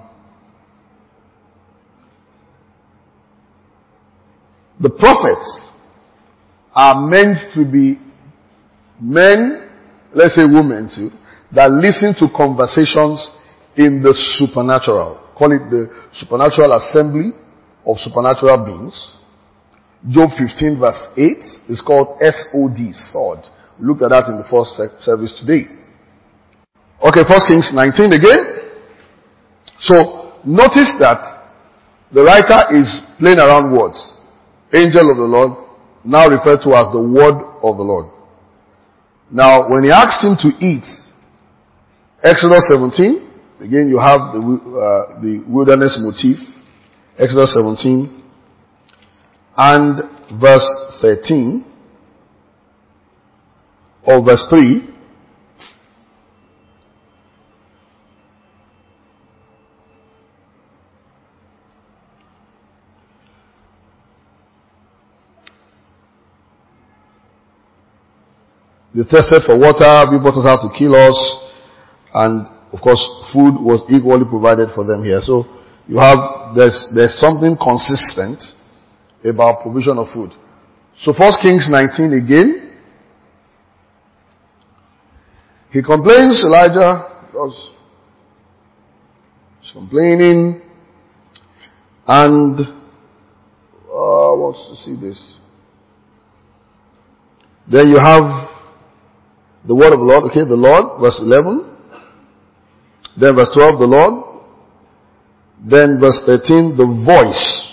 the prophets are meant to be men, let's say women too, that listen to conversations in the supernatural. Call it the supernatural assembly of supernatural beings. Job fifteen verse eight is called S O D, sword. We looked at that in the first service today. Okay, First Kings nineteen again. So, notice that the writer is playing around words. Angel of the Lord, now referred to as the word of the Lord. Now, when he asked him to eat, Exodus seventeen, again you have the, uh, the wilderness motif, Exodus seventeen, and verse thirteen, or verse three, they thirsted for water, we brought us out to kill us, and of course food was equally provided for them here. So you have, there's, there's something consistent about provision of food. So First Kings nineteen again, he complains, Elijah was complaining, and uh, wants to see this. Then you have the word of the Lord, okay, the Lord, verse eleven. Then verse twelve, the Lord. Then verse thirteen, the voice.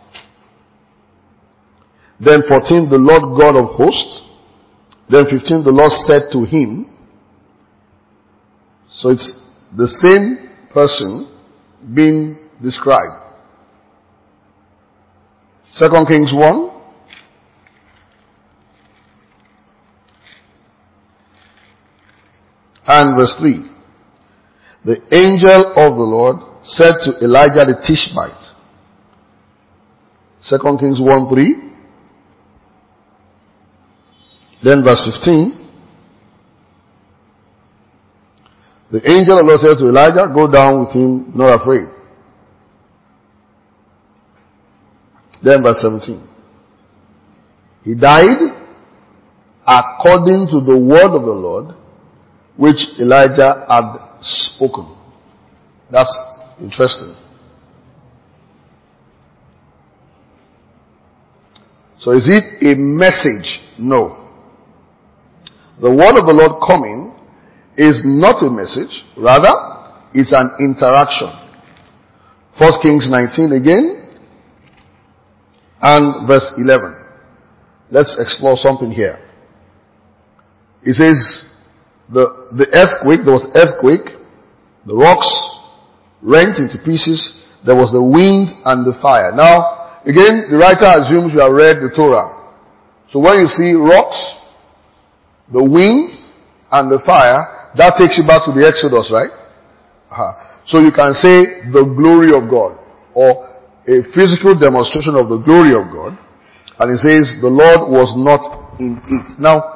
Then fourteen, the Lord God of hosts. Then fifteen, the Lord said to him. So it's the same person being described. Second Kings one. And verse three. The angel of the Lord said to Elijah the Tishbite. Second Kings one three. Then verse fifteen. The angel of the Lord said to Elijah, go down with him, not afraid. Then verse seventeen. He died according to the word of the Lord, which Elijah had spoken. That's interesting. So is it a message? No. The word of the Lord coming is not a message. Rather, it's an interaction. First Kings nineteen again. And verse eleven. Let's explore something here. It says, the, the earthquake, there was earthquake, the rocks rent into pieces, there was the wind and the fire. Now, again, the writer assumes you have read the Torah. So when you see rocks, the wind and the fire, that takes you back to the Exodus, right? Uh-huh. So you can say the glory of God, or a physical demonstration of the glory of God. And it says the Lord was not in it. Now,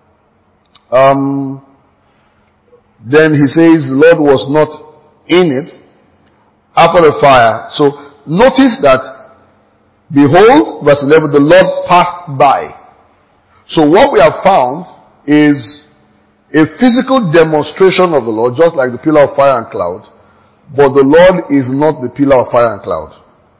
um, then he says the Lord was not in it after the fire. So notice that, behold, verse eleven, the Lord passed by. So what we have found is a physical demonstration of the Lord, just like the pillar of fire and cloud, but the Lord is not the pillar of fire and cloud.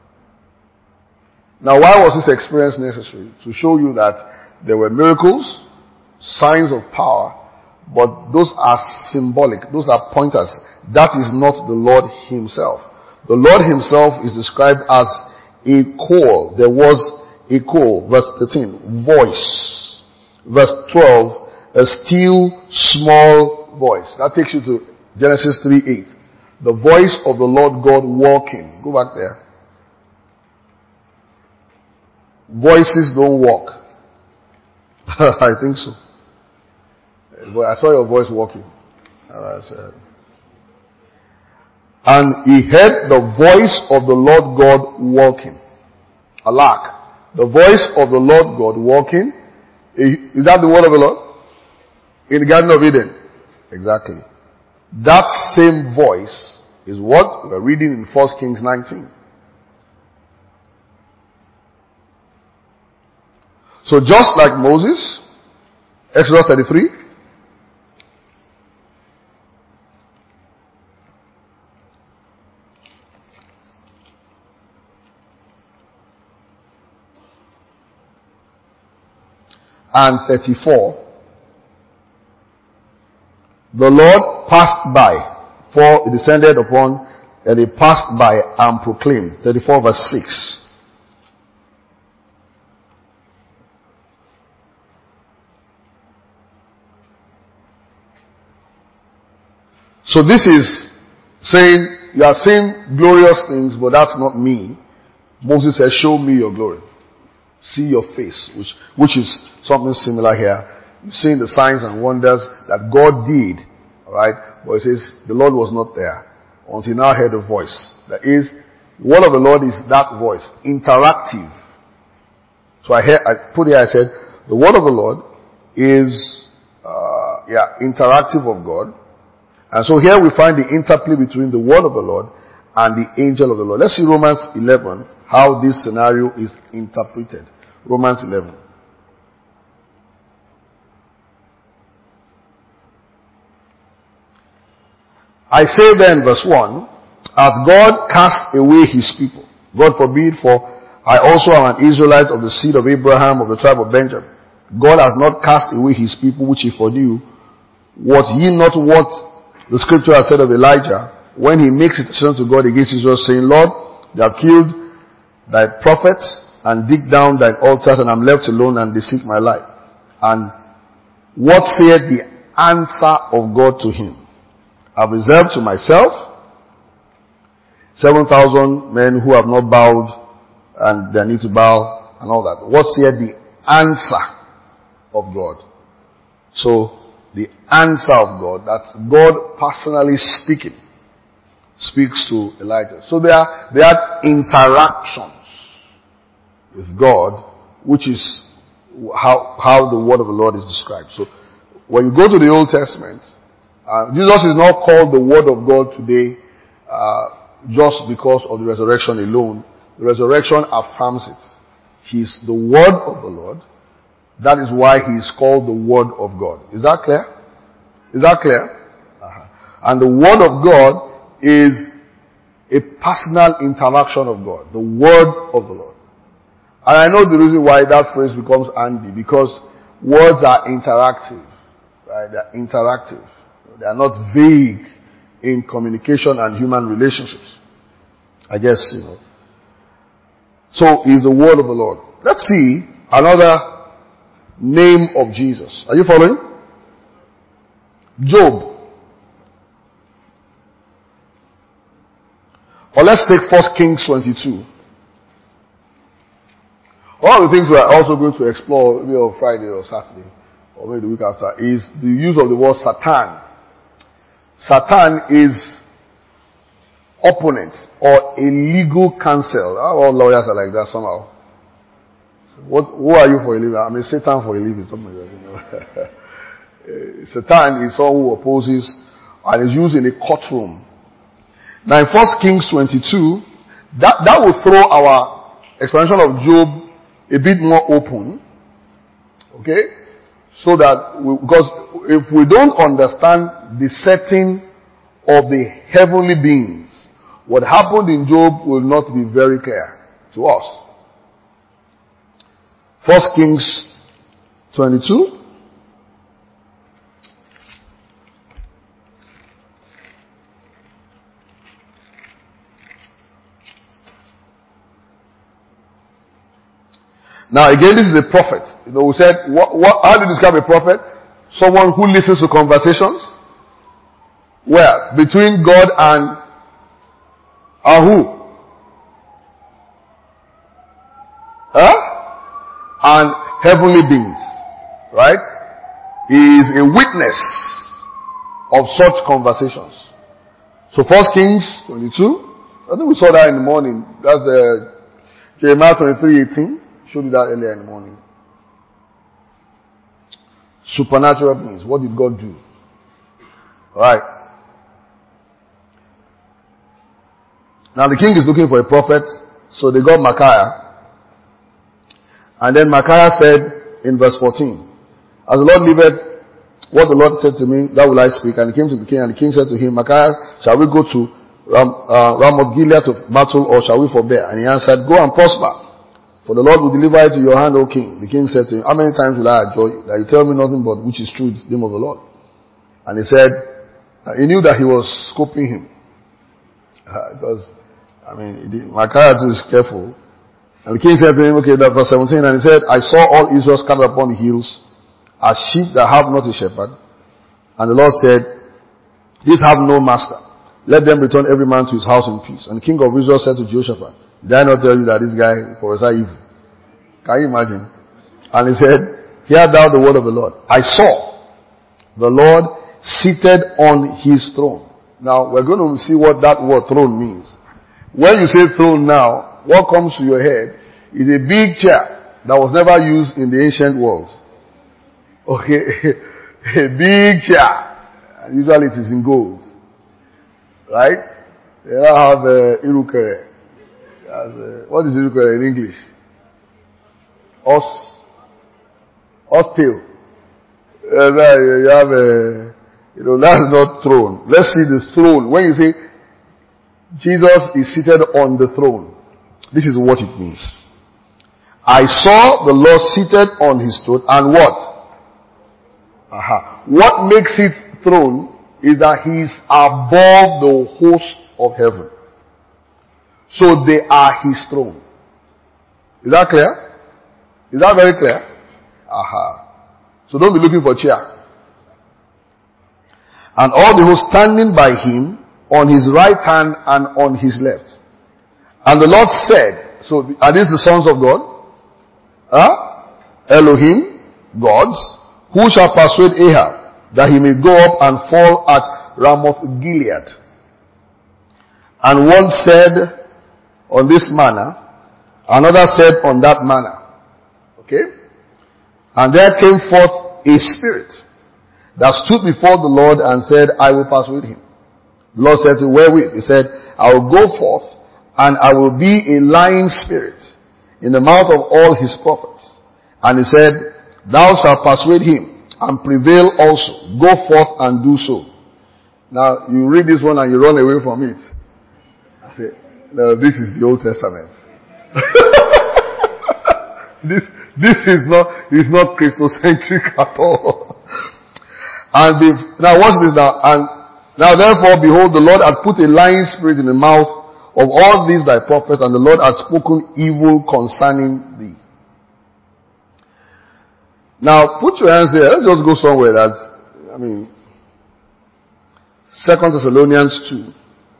Now, why was this experience necessary? To show you that there were miracles, signs of power, but those are symbolic. Those are pointers. That is not the Lord himself. The Lord himself is described as a call. There was a call. Verse thirteen, voice. Verse twelve, a still small voice. That takes you to Genesis three eight. The voice of the Lord God walking. Go back there. Voices don't walk. I think so. But I saw your voice walking. And I said, and he heard the voice of the Lord God walking. Alak. The voice of the Lord God walking. Is that the word of the Lord? In the Garden of Eden. Exactly. That same voice is what we're reading in First Kings nineteen. So just like Moses, Exodus thirty-three, and thirty-four, the Lord passed by, for he descended upon, and he passed by and proclaimed. thirty-four verse six. So this is saying, you are saying glorious things, but that's not me. Moses said, show me your glory. See your face, which, which is something similar here. You've seen the signs and wonders that God did, alright? But it says, the Lord was not there until he now heard a voice. That is, the word of the Lord is that voice, interactive. So I, heard, I put here, I said, the word of the Lord is, uh, yeah, interactive of God. And so here we find the interplay between the word of the Lord and the angel of the Lord. Let's see Romans eleven, how this scenario is interpreted. Romans eleven. I say then, verse one, hath God cast away his people? God forbid, for I also am an Israelite of the seed of Abraham, of the tribe of Benjamin. God has not cast away his people which he foreknew. What ye not what the scripture has said of Elijah, when he makes intercession to God against Israel, saying, Lord, they have killed thy prophets and dig down thine altars, and I'm left alone, and they seek my life. And what saith the answer of God to him? I've reserved to myself seven thousand men who have not bowed, and they need to bow, and all that. What saith the answer of God? So, the answer of God, that's God personally speaking, speaks to Elijah. So there are, there are interactions with God, which is how, how the word of the Lord is described. So when you go to the Old Testament, uh, Jesus is not called the word of God today, uh, just because of the resurrection alone. The resurrection affirms it. He's the word of the Lord. That is why he is called the word of God. Is that clear? Is that clear? Uh-huh. And the word of God is a personal interaction of God. The word of the Lord. And I know the reason why that phrase becomes handy, because words are interactive. Right? They are interactive. They are not vague in communication and human relationships. I guess, you know. So is the word of the Lord. Let's see another name of Jesus. Are you following? Job. Or let's take First Kings twenty-two. One of the things we are also going to explore maybe on Friday or Saturday, or maybe the week after, is the use of the word Satan. Satan is opponent or a legal counsel. All lawyers are like that somehow. So what, who are you for a living? I mean, Satan for a living. Something like that, you know. Satan is someone who opposes and is used in a courtroom. Now in First Kings twenty-two, that, that will throw our explanation of Job a bit more open. Okay? So that, we, because if we don't understand the setting of the heavenly beings, what happened in Job will not be very clear to us. First Kings twenty-two. Now again, this is a prophet. You know, we said, what, what, how do you describe a prophet? Someone who listens to conversations. Where? Between God and, and who? Huh? And heavenly beings. Right? He is a witness of such conversations. So First Kings twenty-two. I think we saw that in the morning. That's uh, Jeremiah twenty-three eighteen. Showed you that earlier in the morning. Supernatural beings. What did God do? Alright. Now the king is looking for a prophet, so they got Micaiah. And then Micaiah said in verse fourteen, as the Lord liveth, what the Lord said to me, that will I speak. And he came to the king, and the king said to him, Micaiah, shall we go to Ram, uh, Ramoth Gilead to battle, or shall we forbear? And he answered, go and prosper. For the Lord will deliver it to your hand, O king. The king said to him, how many times will I adjure you, that you tell me nothing but which is true, the name of the Lord? And he said, uh, he knew that he was scoping him. Uh, because, I mean, Micaiah too is careful. And the king said to him, okay, that verse seventeen, and he said, I saw all Israel scattered upon the hills, as sheep that have not a shepherd. And the Lord said, these have no master. Let them return every man to his house in peace. And the king of Israel said to Jehoshaphat, did I not tell you that this guy prophesied evil? Can you imagine? And he said, hear thou the word of the Lord. I saw the Lord seated on his throne. Now, we're going to see what that word throne means. When you say throne now, what comes to your head is a big chair that was never used in the ancient world. Okay? A big chair. Usually it is in gold. Right? They now have uh, irukere. As, uh, what is irukere in English? Os. Os tail. Uh, you have a, you know, that's not throne. Let's see the throne. When you say Jesus is seated on the throne, this is what it means. I saw the Lord seated on his throne, and what? Aha. What makes it throne is that he is above the host of heaven. So they are his throne. Is that clear? Is that very clear? Aha. So don't be looking for a chair. And all the host standing by him on his right hand and on his left. And the Lord said, so are these the sons of God? Huh? Elohim, gods, who shall persuade Ahab that he may go up and fall at Ramoth Gilead. And one said on this manner, another said on that manner. Okay? And there came forth a spirit that stood before the Lord and said, I will persuade him. The Lord said to him, wherewith? He said, I will go forth and I will be a lying spirit in the mouth of all his prophets. And he said, thou shalt persuade him and prevail also. Go forth and do so. Now, you read this one and you run away from it. I say, no, this is the Old Testament. this, this is not, is not Christocentric at all. And the, now watch this now. And now therefore, behold, the Lord hath put a lying spirit in the mouth of all these thy prophets, and the Lord hath spoken evil concerning thee. Now, put your hands there. Let's just go somewhere that, I mean, Second Thessalonians two.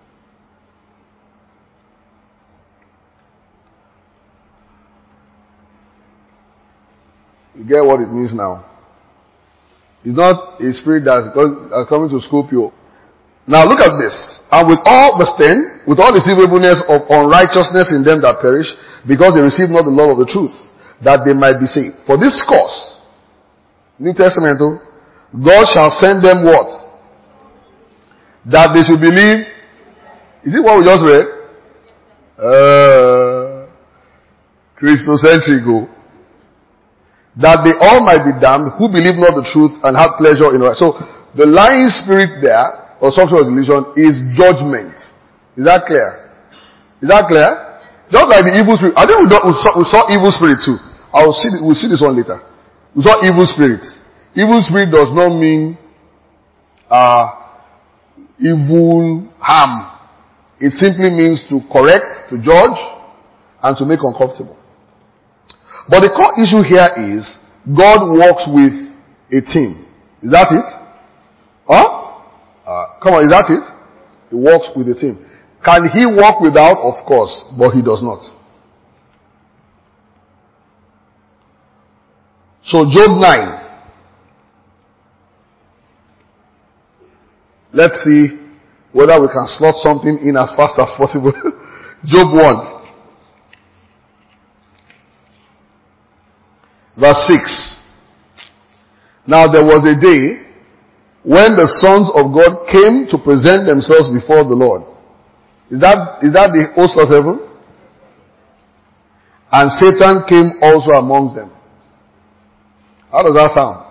You get what it means now. It's not a spirit that's coming to scoop you. Now look at this. And with all, verse ten, with all deceivableness of unrighteousness in them that perish, because they receive not the love of the truth, that they might be saved. For this cause, New Testament, God shall send them what? That they should believe. Is it what we just read? Uh, Christocentric. That they all might be damned who believe not the truth and have pleasure in right. So the lying spirit there, or sexual delusion, is judgment. Is that clear? Is that clear? Just like the evil spirit. I think we, we, saw, we saw evil spirit too. I will see. We'll see this one later. We saw evil spirit. Evil spirit does not mean uh, evil harm. It simply means to correct, to judge, and to make uncomfortable. But the core issue here is God works with a team. Is that it? Huh? Uh, come on, is that it? He works with a team. Can he work without? Of course, but he does not. So Job nine. Let's see whether we can slot something in as fast as possible. Job one. Verse six. Now there was a day when the sons of God came to present themselves before the Lord. Is that, is that the host of heaven? And Satan came also among them. How does that sound?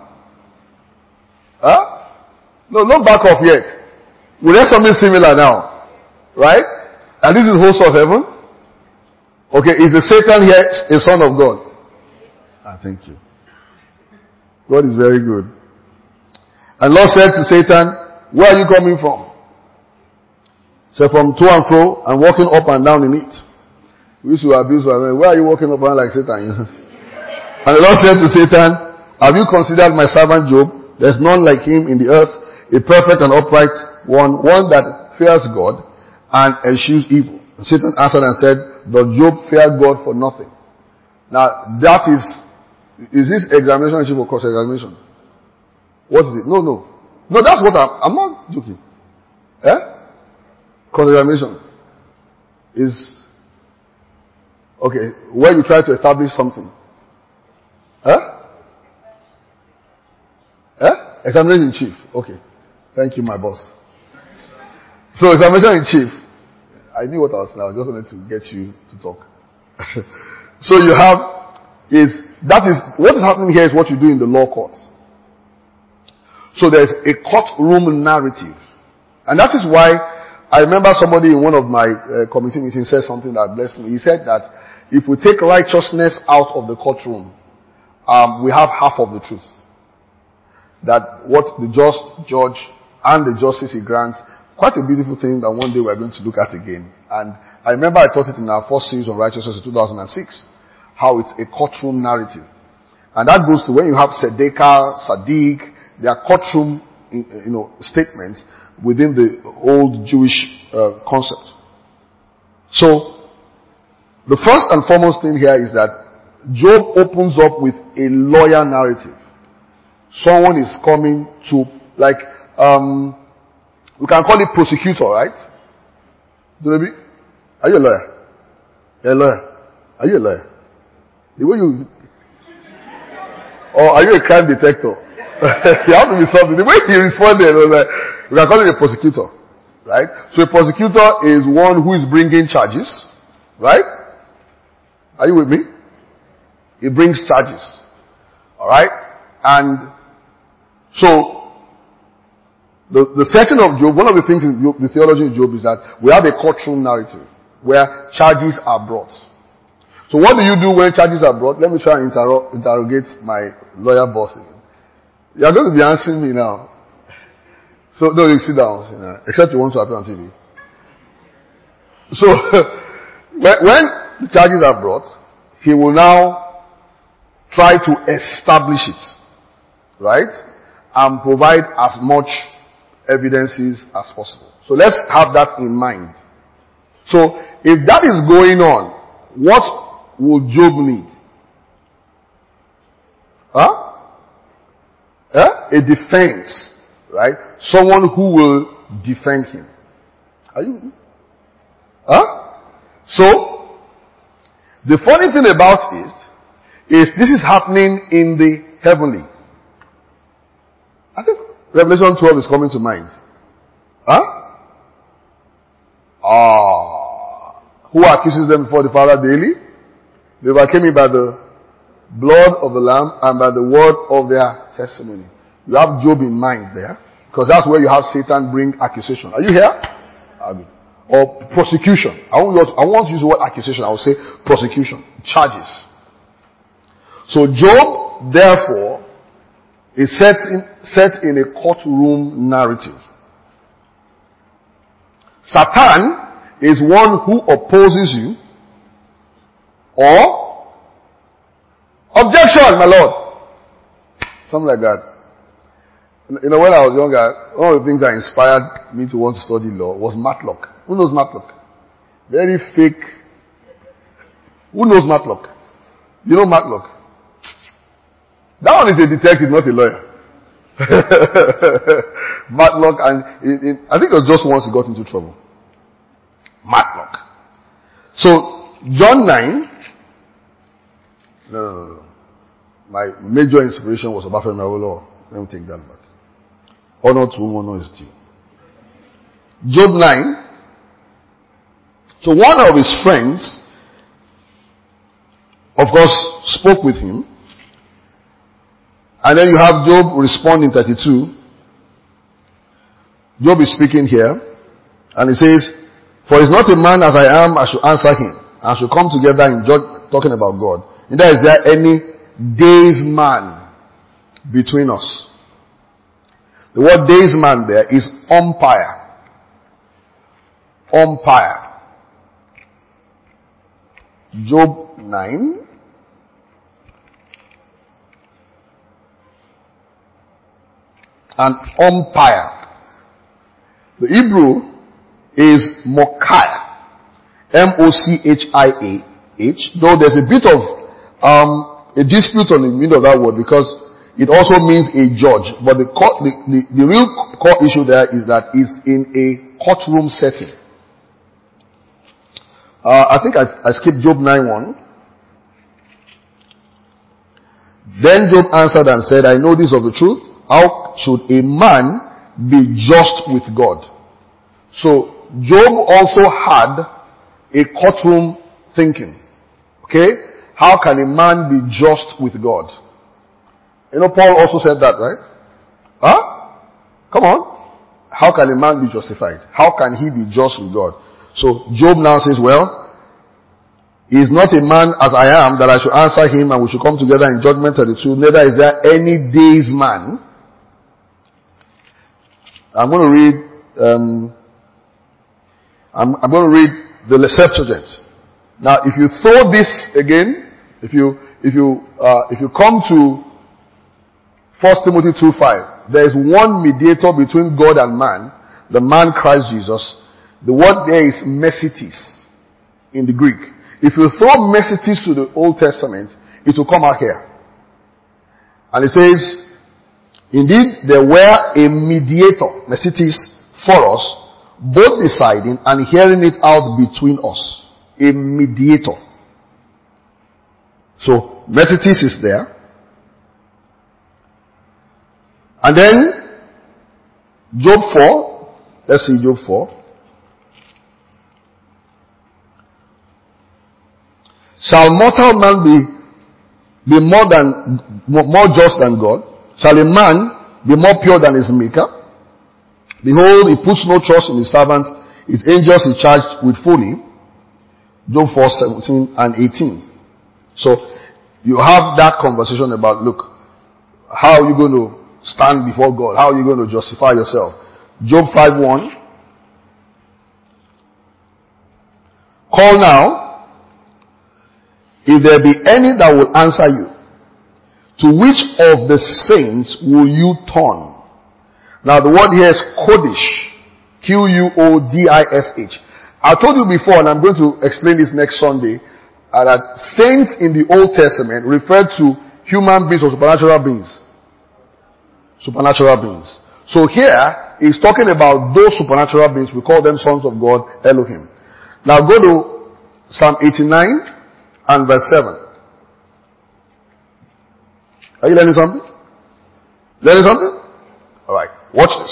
Huh? No, not back off yet. We read something similar now. Right? And this is host of heaven. Okay, is the Satan here a son of God? Ah, thank you. God is very good. And Lord said to Satan, where are you coming from? So from to and fro and walking up and down in it. We used to abuse our men. Where are you walking up and down like Satan? And the Lord said to Satan, have you considered my servant Job? There's none like him in the earth, a perfect and upright one, one that fears God and eschews evil. And Satan answered and said, does Job fear God for nothing? Now that is, is this examination or cross-examination? What is it? No, no. No, that's what I'm, I'm not joking. Eh? Cross-examination is, okay, where you try to establish something. Eh? Eh? Examination in chief. Okay. Thank you, my boss. So, examination in chief. I knew what I was saying. I just wanted to get you to talk. So you have, is, that is, what is happening here is what you do in the law courts. So there's a courtroom narrative. And that is why I remember somebody in one of my uh, committee meetings said something that blessed me. He said that if we take righteousness out of the courtroom, um, we have half of the truth. That what the just judge and the justice he grants, quite a beautiful thing that one day we're going to look at again. And I remember I taught it in our first series on righteousness in two thousand six, how it's a courtroom narrative. And that goes to when you have Sedekah, Sadiq, their courtroom, you know, statements within the old Jewish uh, concept. So, the first and foremost thing here is that Job opens up with a lawyer narrative. Someone is coming to Like, um, we can call it prosecutor, right? Do you know? Are you a lawyer? You're a lawyer. Are you a lawyer? The way you, or are you a crime detector? You have to be something. The way he responded was like, we can call it a prosecutor, right? So a prosecutor is one who is bringing charges, right? Are you with me? He brings charges, all right? And so the the setting of Job, one of the things in Job, the theology of Job is that we have a courtroom narrative where charges are brought. So what do you do when charges are brought? Let me try and interro- interrogate my lawyer boss again. You are going to be answering me now. So, no, you sit down. You know, except you want to appear on T V. So, when, when the charges are brought, he will now try to establish it. Right? And provide as much evidences as possible. So let's have that in mind. So, if that is going on, what would Job need? Huh? Huh? A defense, right? Someone who will defend him. Are you? Huh? So, the funny thing about it is this is happening in the heavenly. I think Revelation twelve is coming to mind. Huh? Ah. Who accuses them before the Father daily? They overcame me by the blood of the Lamb and by the word of their testimony. You have Job in mind there, because that's where you have Satan bring accusation. Are you here? Or prosecution. I won't, I won't use the word accusation. I will say prosecution. Charges. So Job, therefore, is set in, set in a courtroom narrative. Satan is one who opposes you, or objection, my Lord. Something like that. You know, when I was younger, one of the things that inspired me to want to study law was Matlock. Who knows Matlock? Very fake. Who knows Matlock? You know Matlock? That one is a detective, not a lawyer. Matlock, and it, it, I think it was just once he got into trouble. Matlock. So, John nine. No, no, no, no. My major inspiration was Obafemi Awolowo. Let me take that back. Honor to whom honor is due. Job nine. So one of his friends, of course, spoke with him. And then you have Job respond in thirty-two. Job is speaking here. And he says, for is not a man as I am, I should answer him. And should come together in judgment, talking about God. Neither is there any days man between us. The word days man there is umpire. Umpire. Job nine. An umpire. The Hebrew is Mochia. M O C H I A H. Though there's a bit of um, a dispute on the meaning of that word, because it also means a judge. But the, court, the, the, the real core issue there is that it's in a courtroom setting. Uh, I think I, I skipped Job nine one. Then Job answered and said, I know this of the truth. How should a man be just with God? So Job also had a courtroom thinking. Okay? How can a man be just with God? You know, Paul also said that, right? Huh? Come on. How can a man be justified? How can he be just with God? So Job now says, well, he is not a man as I am that I should answer him and we should come together in judgment thirty-two. Neither is there any days man. I'm going to read, um, I'm, I'm going to read the Septuagint. Now, if you throw this again, if you, if you, uh, if you come to First Timothy two five, there is one mediator between God and man, the man Christ Jesus. The word there is Mesitis in the Greek. If you throw Mesitis to the Old Testament, it will come out here. And it says, Indeed, there were a mediator, Mercedes, for us, both deciding and hearing it out between us. A mediator. So, Mercedes is there. And then, Job four. Let's see Job four. Shall mortal man be, be more than, more just than God? Shall a man be more pure than his maker? Behold, he puts no trust in his servants. His angels he charged with fooling. Job four, seventeen and eighteen. So, you have that conversation about, look, how are you going to stand before God? How are you going to justify yourself? Job five one. Call now, if there be any that will answer you. To which of the saints will you turn? Now the word here is Kodesh. Q U O D I S H. I told you before, and I'm going to explain this next Sunday, uh, that saints in the Old Testament referred to human beings or supernatural beings. Supernatural beings. So here, he's talking about those supernatural beings. We call them sons of God, Elohim. Now go to Psalm eighty-nine and verse seven. Are you learning something? Learning something? Alright, watch this.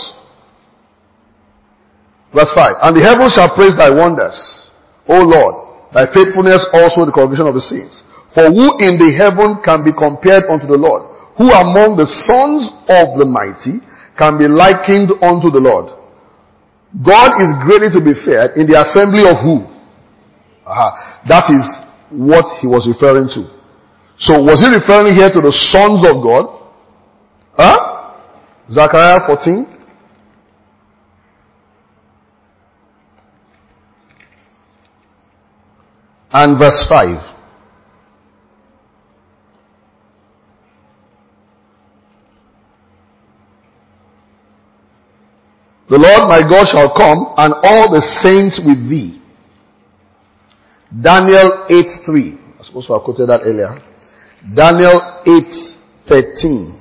Verse five. And the heavens shall praise thy wonders, O Lord, thy faithfulness also the congregation of the saints. For who in the heaven can be compared unto the Lord? Who among the sons of the mighty can be likened unto the Lord? God is greatly to be feared in the assembly of who? Aha. That is what he was referring to. So was he referring here to the sons of God? Huh? Zechariah fourteen. And verse five. The Lord my God shall come, and all the saints with thee. Daniel eight three. I suppose I quoted that earlier. Daniel eight thirteen.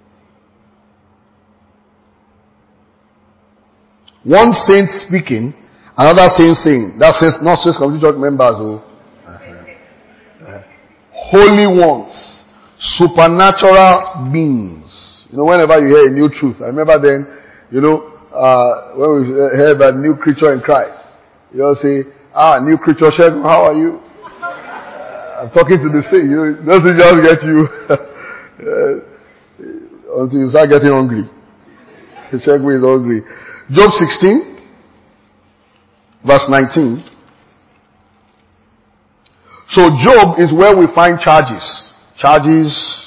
One saint speaking, another saint saying. That says not says community church members who uh-huh. uh, holy ones, supernatural beings. You know, whenever you hear a new truth, I remember then, you know, uh, when we heard about new creature in Christ, you all say, ah, new creature, Shegun, how are you? I'm talking to the saint. You know, doesn't just get you uh, until you start getting hungry. Shegun is hungry. Job sixteen, verse nineteen. So Job is where we find charges. Charges.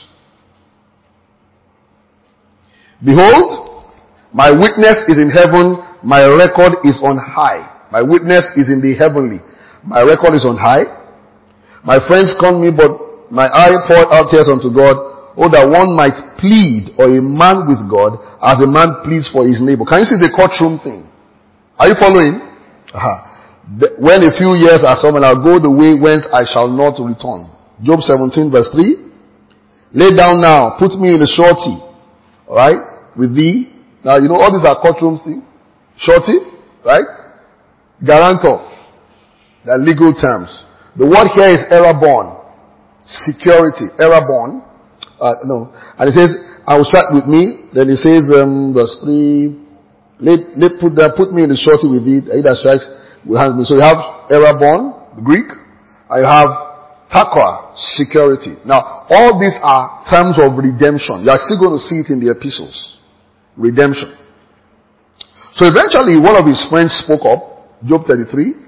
Behold, my witness is in heaven, my record is on high. My witness is in the heavenly. My record is on high. My friends con me, but my eye poured out tears unto God. Oh, that one might plead, or a man with God, as a man pleads for his neighbor. Can you see the courtroom thing? Are you following? Uh-huh. When a few years are some, and I'll go the way whence I shall not return. Job seventeen verse three. Lay down now, put me in the surety. Alright? With thee. Now, you know all these are courtroom things. Surety. Right? Guarantor. They're legal terms. The word here is error-born. Security. Error-born. Uh, no. And it says, I will start with me. Then it says, um, verse three, let, let put, uh, put me in the surety with thee. He that strikes will hang me. So you have error-born, Greek. And you have takwa, security. Now, all these are terms of redemption. You are still going to see it in the epistles. Redemption. So eventually, one of his friends spoke up. Job thirty-three.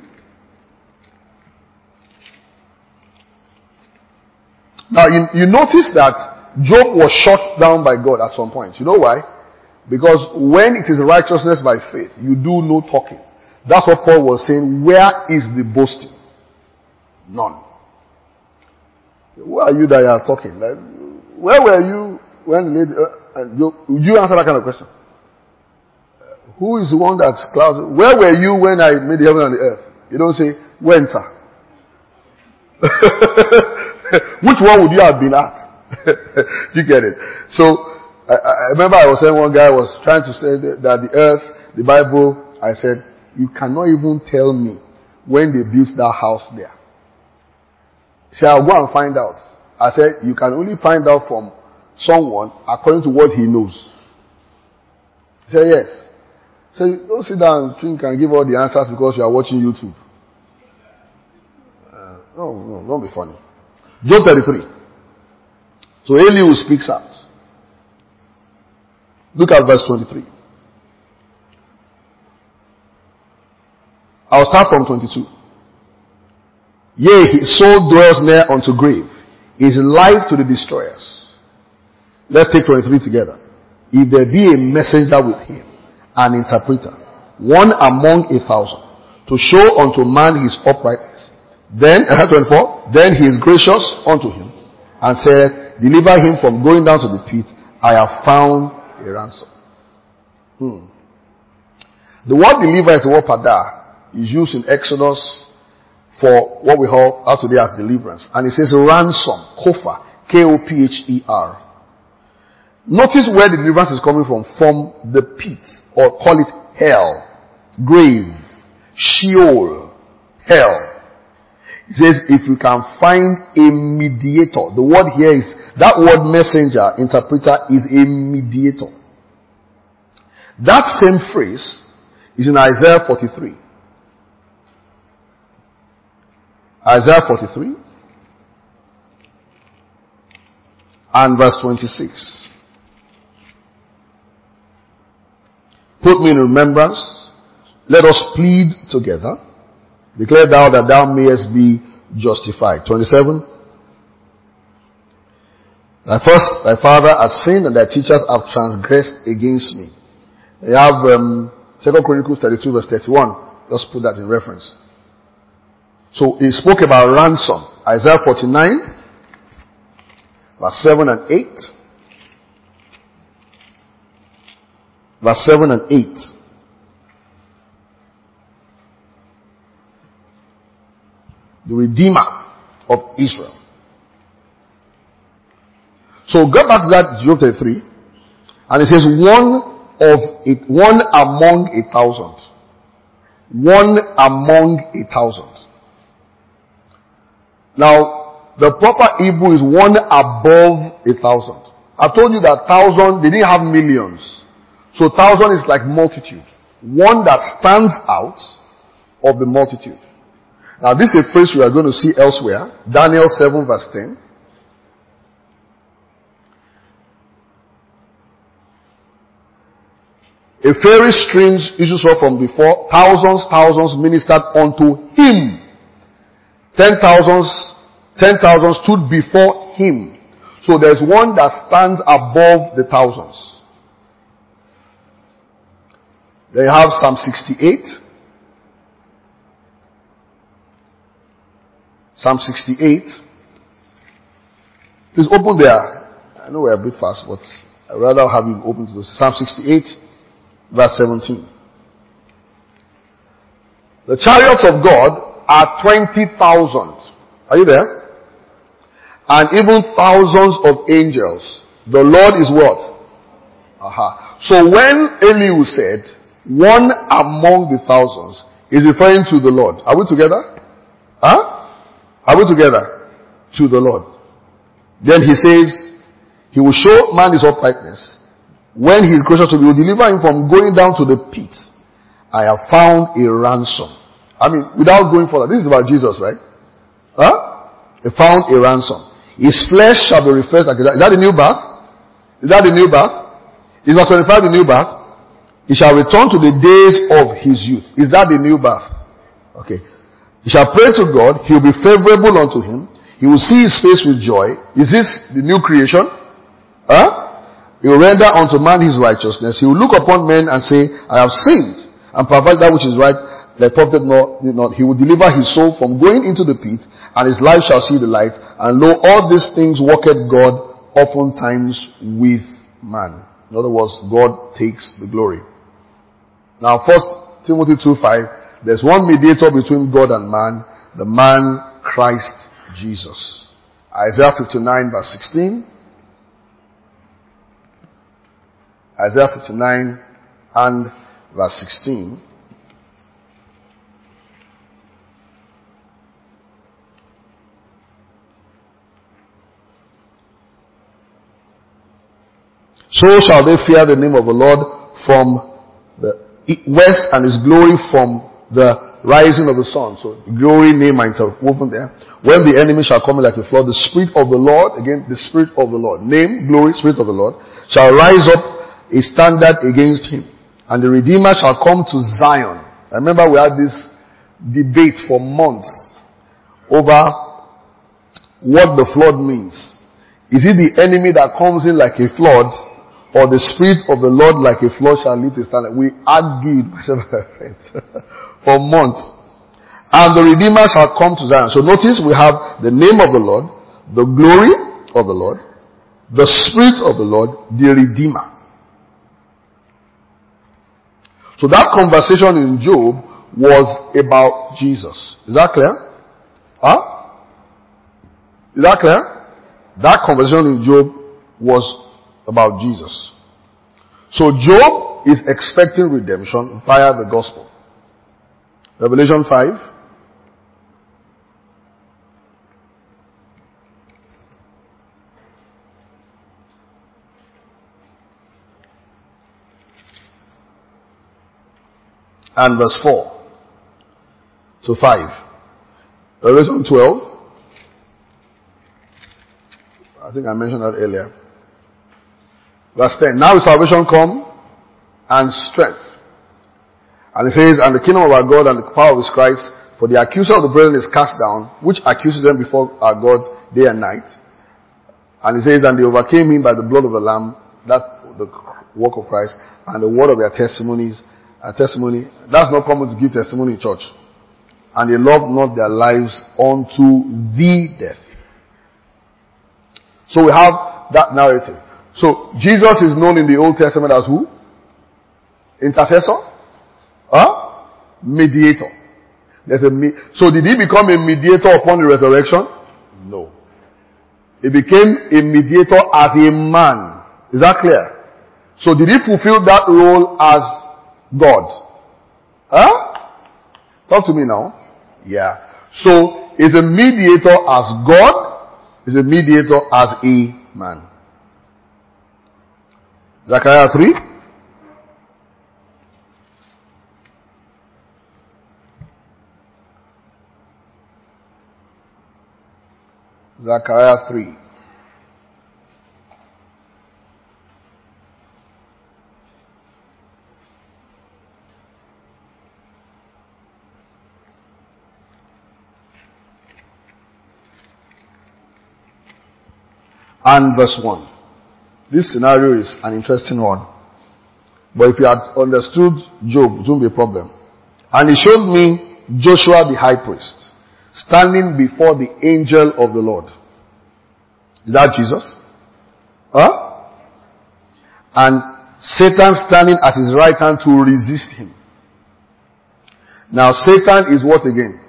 Now, you, you notice that Job was shut down by God at some point. You know why? Because when it is righteousness by faith, you do no talking. That's what Paul was saying. Where is the boasting? None. Where are you that you are talking? Like, where were you when the lady, uh, and you, would you answer that kind of question? Uh, who is the one that's clouds? Where were you when I made the heaven and the earth? You don't say, when, sir? Which one would you have been at? You get it? So, I, I remember I was saying one guy was trying to say that the earth, the Bible, I said, you cannot even tell me when they built that house there. He said, I'll go and find out. I said, you can only find out from someone according to what he knows. He said, yes. He said, don't sit down and think and give all the answers because you are watching YouTube. Uh, no, no, don't be funny. Job thirty-three. So Elihu speaks out. Look at verse twenty-three. I'll start from twenty-two. Yea, his soul dwells near unto grave, his life to the destroyers. Let's take twenty-three together. If there be a messenger with him, an interpreter, one among a thousand, to show unto man his uprightness, then, uh, twenty-four, then he is gracious unto him, and said, deliver him from going down to the pit, I have found a ransom. Hmm. The word deliver is the word padah, is used in Exodus for what we call out today as deliverance. And it says ransom, kofa, K O P H E R. Notice where the deliverance is coming from. From the pit, or call it hell, grave, Sheol, hell. It says if you can find a mediator. The word here is, that word messenger, interpreter, is a mediator. That same phrase is in Isaiah forty-three. Isaiah forty-three and verse twenty-six. Put me in remembrance. Let us plead together. Declare thou that thou mayest be justified. twenty-seven. Thy first, thy father has sinned, and thy teachers have transgressed against me. You have um, Second Chronicles thirty-two verse thirty-one. Just put that in reference. So he spoke about ransom. Isaiah forty-nine verse seven and eight. Verse seven and eight. The Redeemer of Israel. So go back to that Job thirty-three, and it says one of it, one among a thousand. One among a thousand. Now, the proper Hebrew is one above a thousand. I told you that thousand, they didn't have millions. So thousand is like multitude. One that stands out of the multitude. Now this is a phrase we are going to see elsewhere. Daniel seven verse ten. A fairy streams issues up from before. Thousands, thousands ministered unto him. Ten thousands, ten thousands stood before him. So there's one that stands above the thousands. They have Psalm sixty-eight. Psalm sixty-eight. Please open there. I know we're a bit fast, but I'd rather have you open to those. Psalm sixty-eight, verse seventeen. The chariots of God are twenty thousand. Are you there? And even thousands of angels. The Lord is what? Aha. So when Elihu said, one among the thousands, is referring to the Lord. Are we together? Huh? Are we together? To the Lord. Then he says, he will show man his uprightness. When he is gracious to me, he will deliver him from going down to the pit. I have found a ransom. I mean, without going further, this is about Jesus, right? Huh? He found a ransom. His flesh shall be refreshed like that. Is that the new birth? Is that the new birth? Is verse twenty-five the new birth? He shall return to the days of his youth. Is that the new birth? Okay. He shall pray to God. He will be favorable unto him. He will see his face with joy. Is this the new creation? Huh? He will render unto man his righteousness. He will look upon men and say, I have sinned, and provide that which is right, that profit not, not. He will deliver his soul from going into the pit, and his life shall see the light. And lo, all these things worketh God oftentimes with man. In other words, God takes the glory. Now, First Timothy two five, there's one mediator between God and man, the man Christ Jesus. Isaiah fifty-nine verse sixteen. Isaiah fifty-nine and verse sixteen. So shall they fear the name of the Lord from the west, and his glory from the rising of the sun. So glory, name, and movement there. When the enemy shall come in like a flood, the Spirit of the Lord, again, the Spirit of the Lord, name, glory, Spirit of the Lord, shall rise up a standard against him. And the Redeemer shall come to Zion. I remember we had this debate for months over what the flood means. Is it the enemy that comes in like a flood, or the Spirit of the Lord like a flood shall lead to standard? We argued, myself and my friends, for months. And the Redeemer shall come to Zion. So notice we have the name of the Lord, the glory of the Lord, the Spirit of the Lord, the Redeemer. So that conversation in Job was about Jesus. Is that clear? Huh? Is that clear? That conversation in Job was about Jesus. So Job is expecting redemption via the gospel. Revelation five. And verse four. So five. Revelation twelve. I think I mentioned that earlier. Verse ten. Now is salvation come and strength. And it says, and the kingdom of our God and the power of his Christ, for the accuser of the brethren is cast down, which accuses them before our God day and night. And it says, and they overcame him by the blood of the Lamb, that's the work of Christ, and the word of their testimonies. A testimony, that's not common to give testimony in church. And they loved not their lives unto the death. So we have that narrative. So Jesus is known in the Old Testament as who? Intercessor? Huh? Mediator. There's a me- so did he become a mediator upon the resurrection? No. He became a mediator as a man. Is that clear? So did he fulfill that role as God? Huh? Talk to me now. Yeah. So is a mediator as God, is a mediator as a man. Zechariah three. Zechariah three. And verse one. This scenario is an interesting one. But if you had understood Job, it wouldn't be a problem. And he showed me Joshua the high priest, standing before the angel of the Lord. Is that Jesus? Huh? And Satan standing at his right hand to resist him. Now Satan is what again?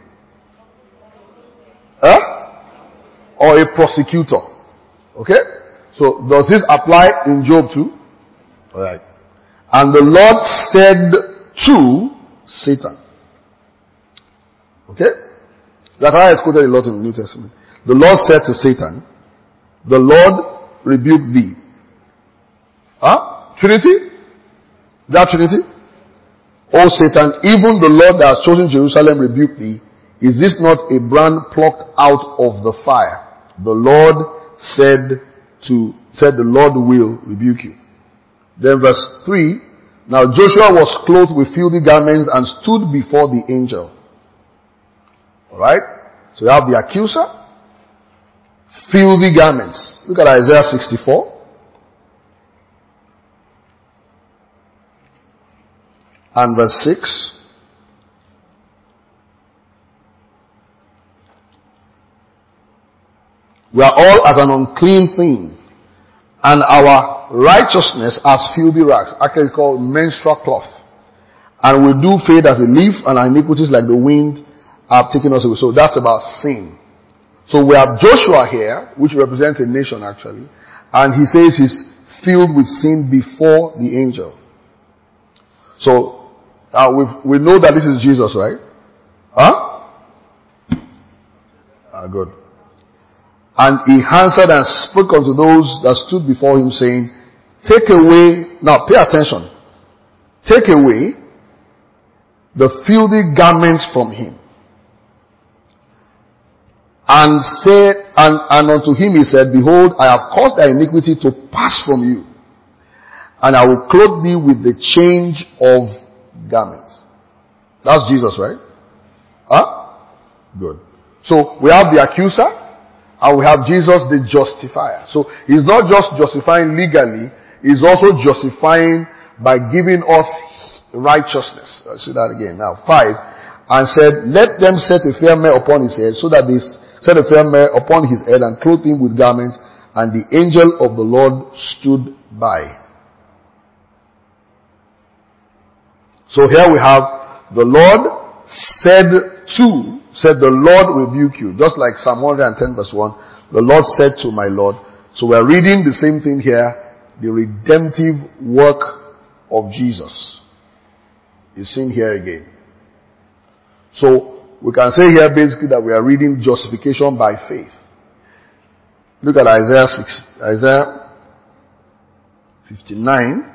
Huh? Or a prosecutor. Okay? So does this apply in Job too? Alright. And the Lord said to Satan. Okay? Zechariah is quoted a lot in the New Testament. The Lord said to Satan, the Lord rebuked thee. Huh? Trinity? Is that Trinity? O Satan, even the Lord that has chosen Jerusalem rebuked thee. Is this not a brand plucked out of the fire? The Lord said to, said the Lord will rebuke you. Then verse three, now Joshua was clothed with filthy garments and stood before the angel. Alright? So you have the accuser, filthy garments. Look at Isaiah sixty-four. And verse six. We are all as an unclean thing, and our righteousness as filthy rags, actually called menstrual cloth. And we do fade as a leaf, and our iniquities like the wind have taken us away. So that's about sin. So we have Joshua here, which represents a nation actually, and he says he's filled with sin before the angel. So, uh, we we know that this is Jesus, right? Huh? Ah, good. And he answered and spoke unto those that stood before him, saying, take away, now pay attention, take away the filthy garments from him. And said, and, and unto him he said, behold, I have caused thy iniquity to pass from you, and I will clothe thee with the change of garments. That's Jesus, right? Huh? Good. So we have the accuser, and we have Jesus the justifier. So he's not just justifying legally, he's also justifying by giving us righteousness. I'll say that again. Now, five. And said, let them set a fair mare upon his head, so that they set a fair mare upon his head, and clothed him with garments, and the angel of the Lord stood by. So here we have, the Lord said to, said the Lord rebuke you. Just like Psalm one hundred ten verse one, the Lord said to my Lord. So we are reading the same thing here, the redemptive work of Jesus is seen here again. So we can say here basically that we are reading justification by faith. Look at Isaiah six, Isaiah fifty-nine.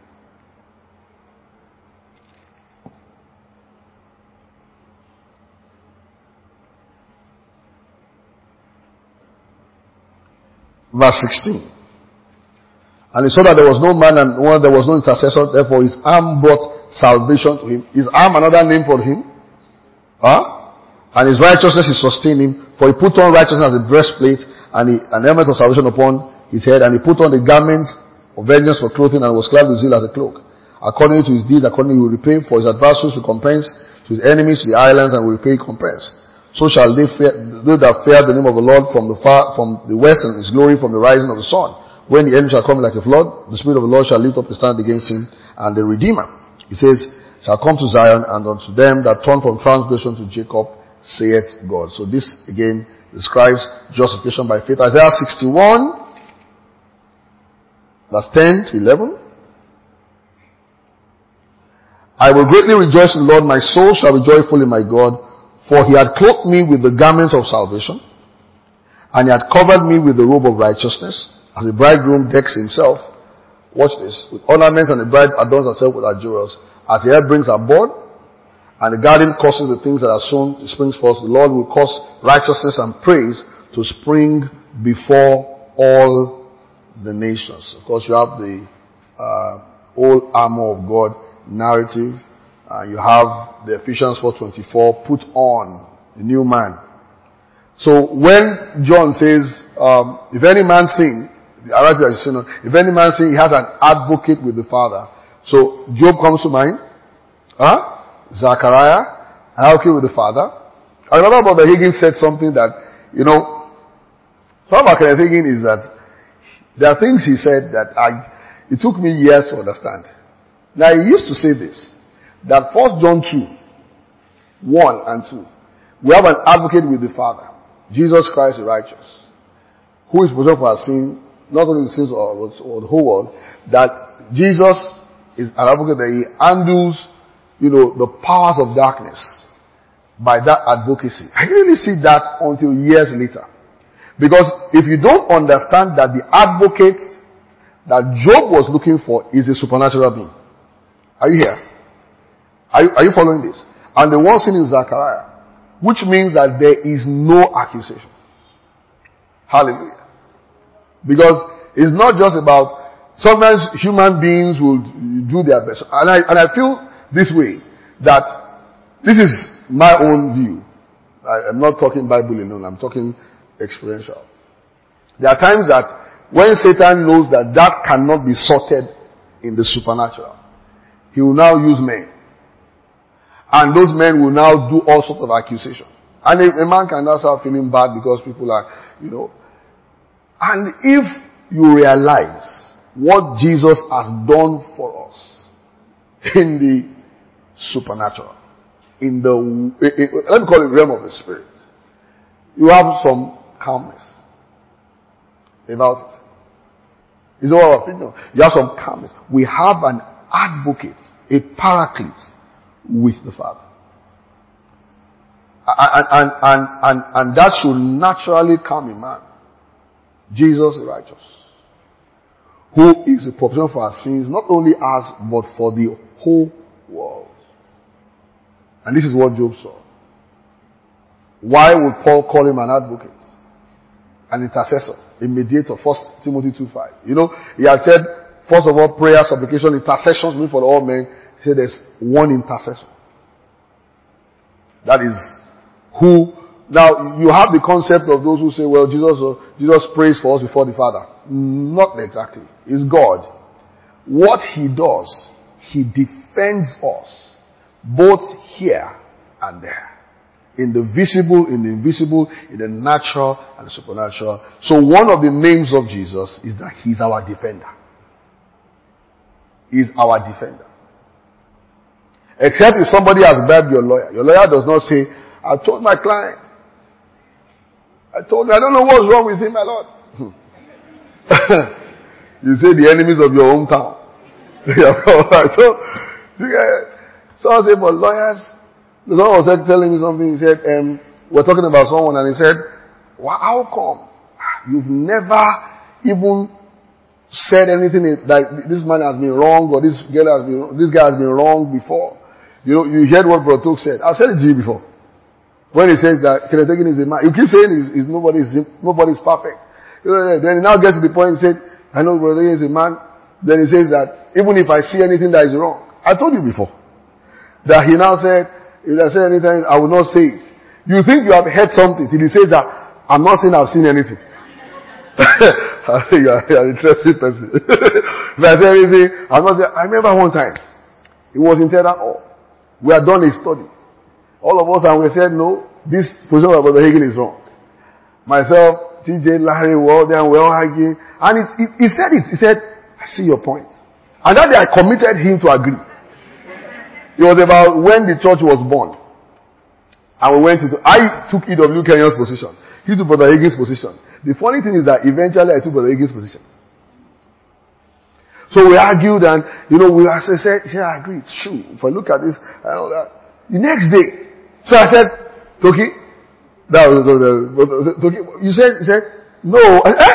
Verse sixteen. And he saw that there was no man and there was no intercessor, therefore his arm brought salvation to him. His arm, another name for him. Huh? And his righteousness is sustaining him, for he put on righteousness as a breastplate, and he, an helmet of salvation upon his head, and he put on the garments of vengeance for clothing, and was clad with zeal as a cloak. According to his deeds, accordingly he will repay, for his adversaries recompense, to his enemies, to the islands, and will repay recompense. So shall they fear, those that fear the name of the Lord from the far, from the west, and his glory from the rising of the sun. When the enemy shall come like a flood, the Spirit of the Lord shall lift up a stand against him, and the Redeemer, he says, shall come to Zion, and unto them that turn from transgression to Jacob, saith God. So this again describes justification by faith. Isaiah sixty-one, verse ten to eleven. I will greatly rejoice in the Lord, my soul shall be joyful in my God. For he had clothed me with the garments of salvation, and he had covered me with the robe of righteousness, as a bridegroom decks himself, watch this, with ornaments, and the bride adorns herself with her jewels. As the air brings her board, and the garden causes the things that are sown to spring forth, the Lord will cause righteousness and praise to spring before all the nations. Of course, you have the uh, whole armor of God narrative. Uh, you have the Ephesians four twenty-four, put on the new man. So when John says, um, if any man sin, if any man sin, he has an advocate with the Father. So Job comes to mind. Huh? Zachariah, an advocate with the Father. I remember Brother Higgins said something that, you know, some of our kind of thinking is that there are things he said that I, it took me years to understand. Now he used to say this, that First John two, one and two, we have an advocate with the Father, Jesus Christ the righteous, who is preserved for our sin, not only the sins of, of the whole world, that Jesus is an advocate that he handles, you know, the powers of darkness by that advocacy. I didn't really see that until years later. Because if you don't understand that the advocate that Job was looking for is a supernatural being. Are you here? Are you, are you following this? And the one sin is Zachariah, which means that there is no accusation. Hallelujah. Because it's not just about, sometimes human beings will do their best. And I, and I feel this way, that this is my own view. I, I'm not talking Bible alone, I'm talking experiential. There are times that when Satan knows that that cannot be sorted in the supernatural, he will now use men. And those men will now do all sorts of accusation. And a, a man can now start feeling bad because people are, you know. And if you realize what Jesus has done for us in the supernatural, in the, in, in, let me call it realm of the spirit, you have some calmness about it. Is what our opinion. You have some calmness. We have an advocate, a paraclete with the Father. And, and, and, and, and that should naturally calm a man. Jesus the righteous, who is the propitiation for our sins, not only us, but for the whole world. And this is what Job saw. Why would Paul call him an advocate? An intercessor, a mediator. First Timothy two five. You know, he had said, first of all, prayer, supplication, intercessions mean for all men. He said there's one intercessor. That is who. Now, you have the concept of those who say, well, Jesus, uh, Jesus prays for us before the Father. Not exactly. It's God. What he does, he defends us, both here and there. In the visible, in the invisible, in the natural and the supernatural. So one of the names of Jesus is that he's our defender. He's our defender. Except if somebody has bribed your lawyer. Your lawyer does not say, I told my client, I told you, I don't know what's wrong with him, my Lord. You say the enemies of your hometown. So, someone said, but lawyers, someone was telling me something. He said, um, we're talking about someone, and he said, well, how come you've never even said anything like this man has been wrong, or this girl has been, this guy has been wrong before? You know, you heard what Brother Took said. I've said it to you before. When he says that Kenneth Hagin is a man, you keep saying he's, he's nobody's, nobody's perfect. You know, then he now gets to the point, he said, I know Brother Hagin is a man. Then he says that, even if I see anything that is wrong, I told you before, that he now said, if I say anything, I will not say it. You think you have heard something till he says that, I'm not saying I've seen anything. I think you are, you are an interesting person. If I say anything, I'm not saying, I remember one time, it was in Teda Hall. We had done a study. All of us, and we said, no, this position of Brother Hagin is wrong. Myself, T J, Larry, we all there, and we all arguing. And it, it, he said it. He said, I see your point. And that day I committed him to agree. It was about when the church was born. And we went into, I took E W Kenyon's position. He took Brother Hagin's position. The funny thing is that eventually I took Brother Hagin's position. So we argued, and, you know, we I said, yeah, I agree, it's true. If I look at this, and all that. The next day, so I said, Toki, that was the, Toki, you said, he said, no. Eh?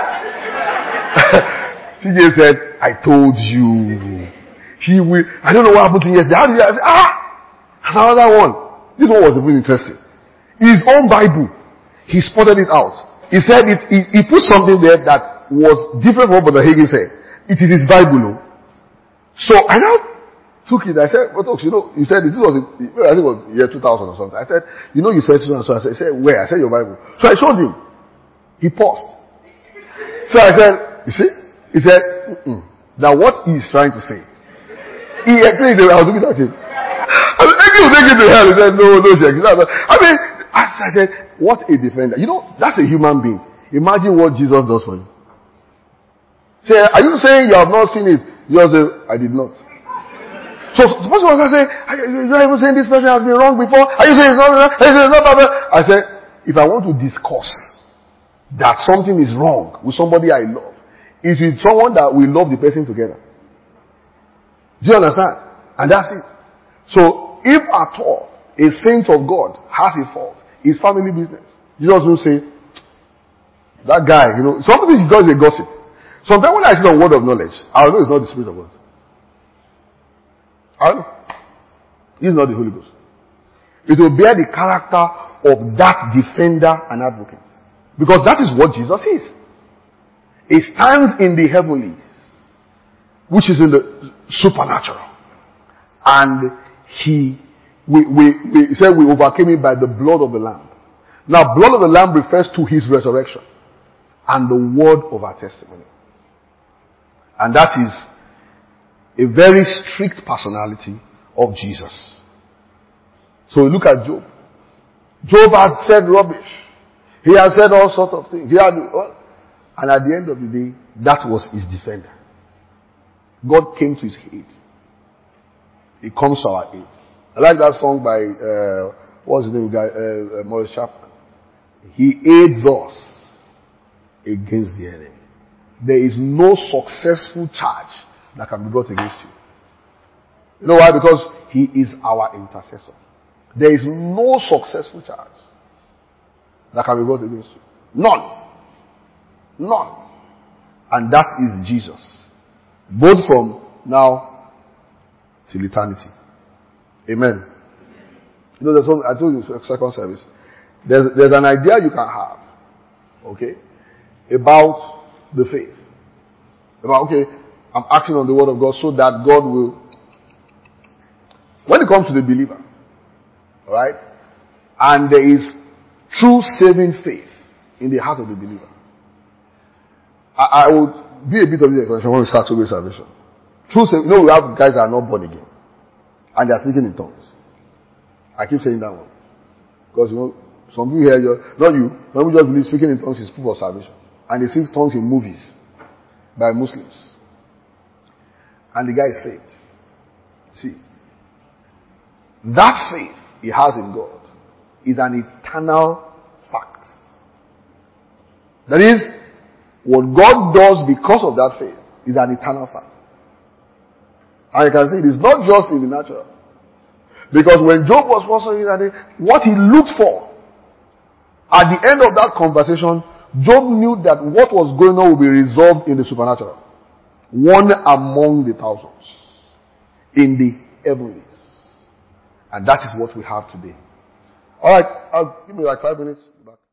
T J said, I told you. He will, I don't know what happened to him yesterday. How did you, I said, ah! That's another one. This one was really interesting. His own Bible, he spotted it out. He said it, he, he put something there that was different from what Brother Hagin said. It is his Bible, no? So I now took it. I said, what, you know, you said this was, in, I think it was year two thousand or something. I said, you know, you said so and so. I said, he said, where? I said, your Bible. So I showed him. He paused. So I said, you see? He said, mm-mm. Now what he's trying to say. He explained it. I was looking at him. I was thinking, thinking to hell. He said, no, no, Sheikh. I mean, I said, what a defender. You know, that's a human being. Imagine what Jesus does for you. Say, are you saying you have not seen it? You say, I did not. So, suppose I was saying, you are even saying this person has been wrong before? Are you saying it's not wrong? Are you saying it's not bad? I said, if I want to discuss that something is wrong with somebody I love, it's with someone that we love the person together. Do you understand? And that's it. So, if at all a saint of God has a fault, it's family business. Jesus will say, that guy, you know, somebody does a gossip. Sometimes when I see some word of knowledge, I know it's not the Spirit of God. I know. It's not the Holy Ghost. It will bear the character of that defender and advocate. Because that is what Jesus is. He stands in the heavenlies, which is in the supernatural. And he, we, we, we said we overcame it by the blood of the Lamb. Now, blood of the Lamb refers to his resurrection and the word of our testimony. And that is a very strict personality of Jesus. So look at Job. Job had said rubbish. He had said all sorts of things. He had, and at the end of the day, that was his defender. God came to his aid. He comes to our aid. I like that song by, uh, what's his name, guy, uh, uh, Maurice Chapman. He aids us against the enemy. there is no successful charge that can be brought against you. You know why? Because he is our intercessor. There is no successful charge that can be brought against you. None. None. And that is Jesus. Both from now till eternity. Amen. You know, there's some, I told you second service. There's, there's an idea you can have, okay, about the faith. About, okay, I'm acting on the word of God so that God will, when it comes to the believer, alright, and there is true saving faith in the heart of the believer. I, I would be a bit of the explanation when we start to salvation. True saving, you know, we have guys that are not born again, and they are speaking in tongues. I keep saying that one. Because, you know, some people here, not you, some people just believe speaking in tongues is proof of salvation. And they see tongues in movies by Muslims. And the guy is saved. See, that faith he has in God is an eternal fact. That is, what God does because of that faith is an eternal fact. And you can see it is not just in the natural. Because when Job was prospering, what he looked for, at the end of that conversation, Job knew that what was going on would be resolved in the supernatural. One among the thousands. In the heavenlies. And that is what we have today. Alright, I'll give me like five minutes back.